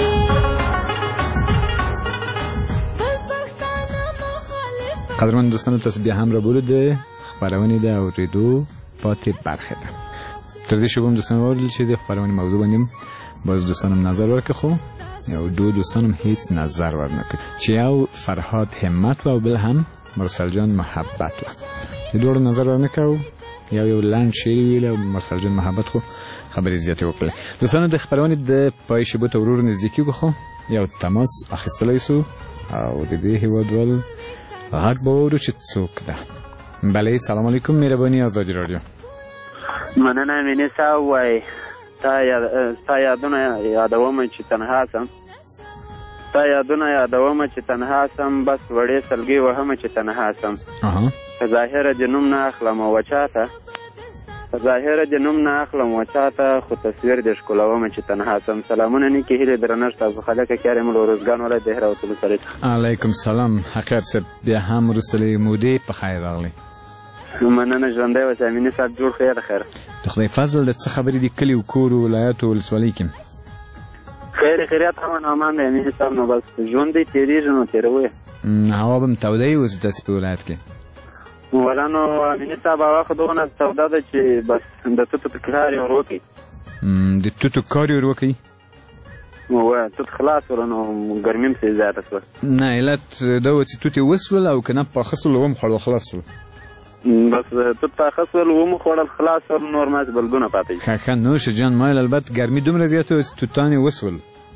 بل پښتانه مخالف قدرمن دوستانو تاسو بیا هم را بولو د خپرونې د اورېدو پاتې برخه ده تر دې شوبم دوستان واورېدل چې د خپرونې موضوع باندې باز دوستانم نظر ورکړه خو یو دو دوستانم هیڅ نظر ورنکړ چې یو فرهاد همت و او بل هم مرسل جان محبت و د دوړو نظر ورنکړ یو یو لنډ شعر ویل او مرسل جان محبت خو خبرې زیاتې وکړلې دوستانو د خپرونې د پای شیبو ته ورور نزدیکي خو یو تماس اخیستلی سو او د دې هیوادوال غږ به واورو چې څوک ده بله سلام علیکم مهرباني آزادي رادیو مننه مینې صاحب وایي ستا یاد- ستا یادونه یادومه چې تنها سم ستا یادونه یادومه چې تنها سم بس وړې سلګۍ وهمه چې تنها سم اها په ظاهره د نوم نه اخلم وچاته په ظاهره د نوم نه اخلم وچاته خو تصویر د ښکلومه چې تنها سم سلامونه نیکې هیلې درنښت ابو خلکه کیارې مول روزګان ولایت د هرات ولسوالۍ علیکم سلام حقیقت صاحب بیا هم وروسته له مودې په خیر راغلی مننه ژوندی اوسې امیني صاحب جوړ خیر خیر د خدای فضل د څه خبرې دي کلي و کور و ولایاتو ولسوالۍ کې خیر خیریت امن امان دی امیني صاحب نو بس ژوند دی تېرېږي نو تېروي م، هوا به م توده وي اوس داسې په ولایت کې ولا نو امیني صاحب هغه خو دغونه توده ده چې بس د توتو تکرار یې ور وکړي م، د توتو کار یې ور وکړي ووایه توت خلاص ول نو ګرمي هم پرې زیاته شوه نه علت دا و چې توتې وسول او که نه پاخه سول وم خوړل خلاص سول بس توت پاخه سول ومو خوړل خلاص ول نور ماس بلګونه پاتې ښه ښه نوشه جان مایل البت ګرمي دومره زیاته وه چې توتان یې وسول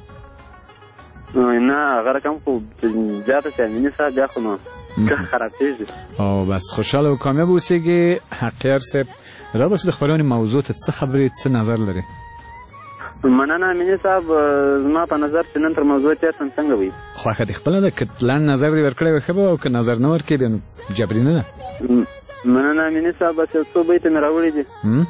نه هغه رقم خو زیاته شي امیني صاحب بیا خو نو خرابېږي او بس خوشحاله او کامیاب اوسېږي حقیار صاحب را بس د خپرونې موضوع ته څه خبرې څه نظر لري مننه امیني صاحب زما په نظر چې نن تر موضوع تېر سم څنګه وي خوښه دې خپله ده که لنډ نظر دې ورکړی وای ښه به او که نظر نه ورکړې بیا نو جبري نه ده مننه امیني صاحب بس یو څو بیته مې راوړي دي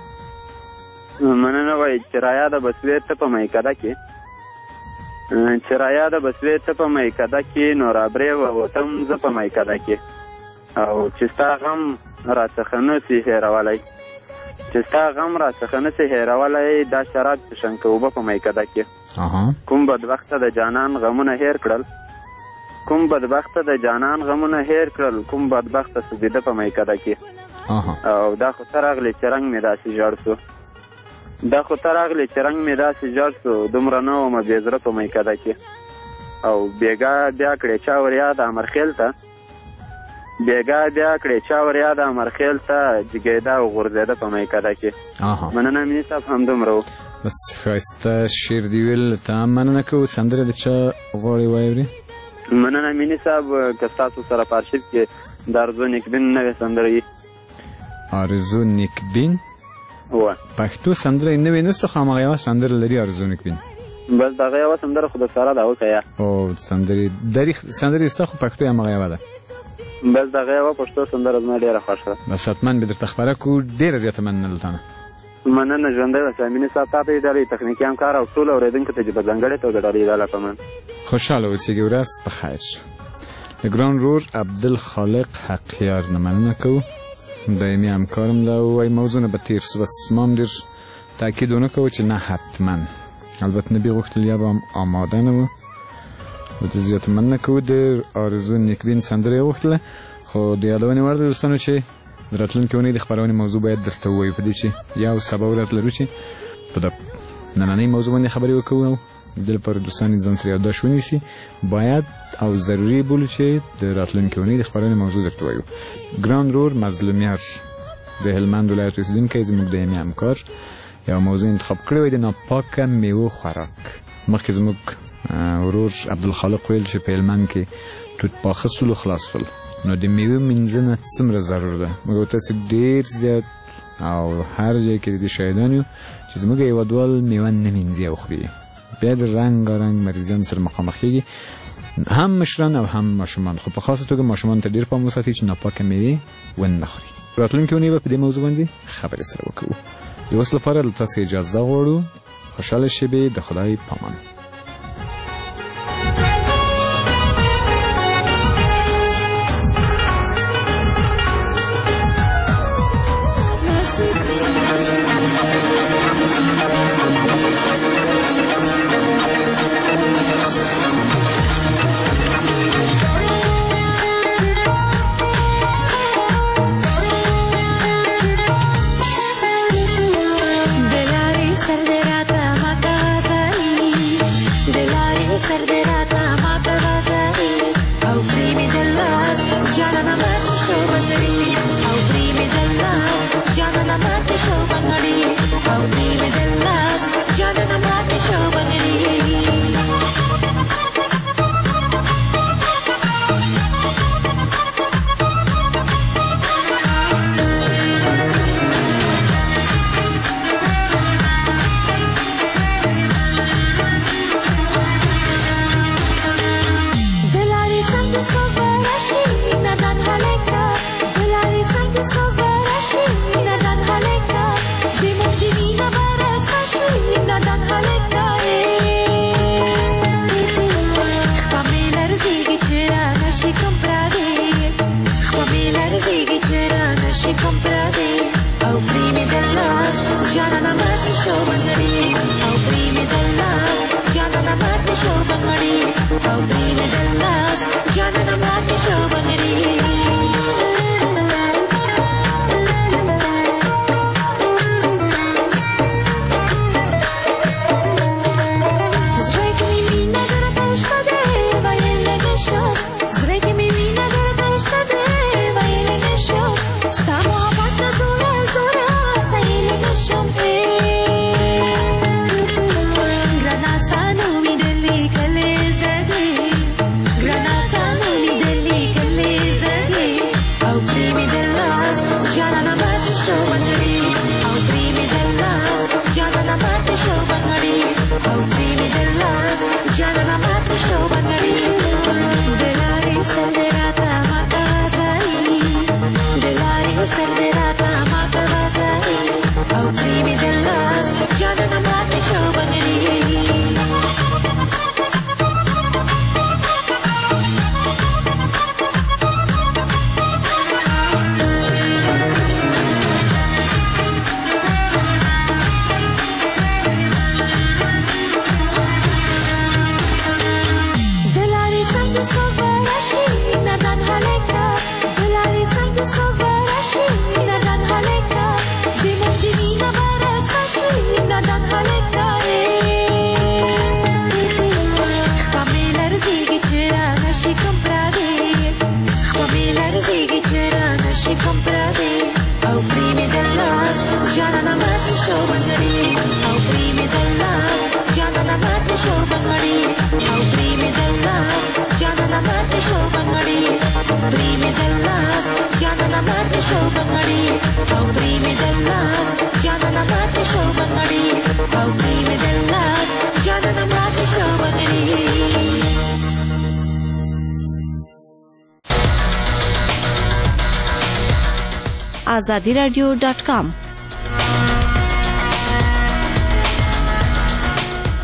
مننه وایي چې رایا د بسوې ته په میکده کې چې رایا د بسوې ته په میکده کې نو رابرې ووتم زه په میکده کې او چې ستا غم راڅخه نه سي هېرولی چې ستا غم راڅخه نه سي هېرولی دا شراب څښم که اوبه په میکده کې کوم بدبخته د جانان غمونه هېر کړل کوم بدبخته د جانان غمونه هېر کړل کوم بدبخته سوځېده په میکده کې او دا خو ته راغلې چې رنګ مې داسې ژړ سو دا خو ته راغلې چې رنګ مې داسې ژړ سو دومره نه ومه بې زړه په میکده کې او بیګا بیا کړې چا ور یاد امرخیل ته بیګا بیا کړې چا ور یاد امرخیل ته جګېده او غورځېده په میکده کې مننه مینې صاحب همدومره و بس ښایسته شعر دې ویل ته هم مننه کوو سندره د چا غواړې واورې مننه مینې صاحب که ستاسو سره په ارشیف کې د ارزو نیکبین نوې سندره وي ارزو نیکبین وه پښتو سندره یې نوې نسته خو هماغه یوه سندره لري ارزو نیکبین بس دغه یوه سندره خو د ساره ده وکه او سندرې درې سندرې سته خو پښتو یې هماغه یوه ده بس دغه یوه پښتو سندره زما ډېره خوښه ده بس حتما به درته خپره کړو ډېره زیاته مننه له تا نه مننه ژوندی اوسه مینې صاحب تا ته یې ډالۍ تخنیکي همکار او ټولو اورېدونکو ته چې په ځانګړې توګه ډالۍ دا لپمن خوشحاله اوسېږي ورځ په خیر د ګران رور عبدالخالق حقیار نه مننه کوو دایمي همکارم ده او وایي موضوع نه به تېر سو بس ما هم ډېر تاکید ونه کوو چې نه حتما البته نبي غوښتل یا به هم آماده نه وو ورته زیاته مننه کوو د آرزو نیکبین سندره یې غوښتله خو د یادونې وړ ده دوستانو چې د راتلونکې اونۍ د خپرونې موضوع باید درته ووایو په دې چې یو سبا ورځ لرو چې په د نننۍ موضوع باندې خبرې وکړو او د دې لپاره دوستان ځان سره یادداشت ونیسي باید او ضروري بولو چې د راتلونکې اونۍ د خپرونې موضوع درته ووایو ګران رور مظلومیار د هلمند ولایت اوسېدونکی زموږ دایمي همکار یو موضوع انتخاب کړې وای د ناپاکه میوو خوراک مخکې زموږ ورور عبدالخالق ویل چې په هلمند کې توت پاخه سولو خلاص شول نو د میوې مینځنه څومره ضرور ده موږ تاسې ډېر زیات او هر ځای کې د شاهدان یو چې زموږ هېوادوال میوه نه مینځي او خوري بیا د رنګارنګ مریضیانو سره مخامخ کېږي هم مشران او هم ماشومان خو په خاصه توګه ماشومان ته ډېر پام وساتئ چې ناپاکه میوې ونه خوري راتلونکې اونۍ به په دې موضوع باندې خبرې سره وکړو د اوس لپاره له تاسې اجازه غواړو خوشحاله شبې د خدای پامان دلاري شي کوم پردی او پریمې دله جانانه ماتې شو بنګړي او پریمې دله جانانه ماتې شو بنګړي او پریمې دله جانانه ماتې شو بنګړي پریمې دله جانانه ماتې شو بنګړي او پریمې دله جانانه ماتې شو بنګړي او پریمې دله جانانه ماتې شو بنګړي. آزادی رادیو ډاټ کام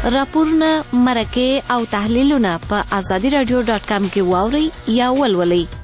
راپورونه مرکه او تحلیلونه په آزادی رادیو ډاټ کام کې واورئ یا ولولئ.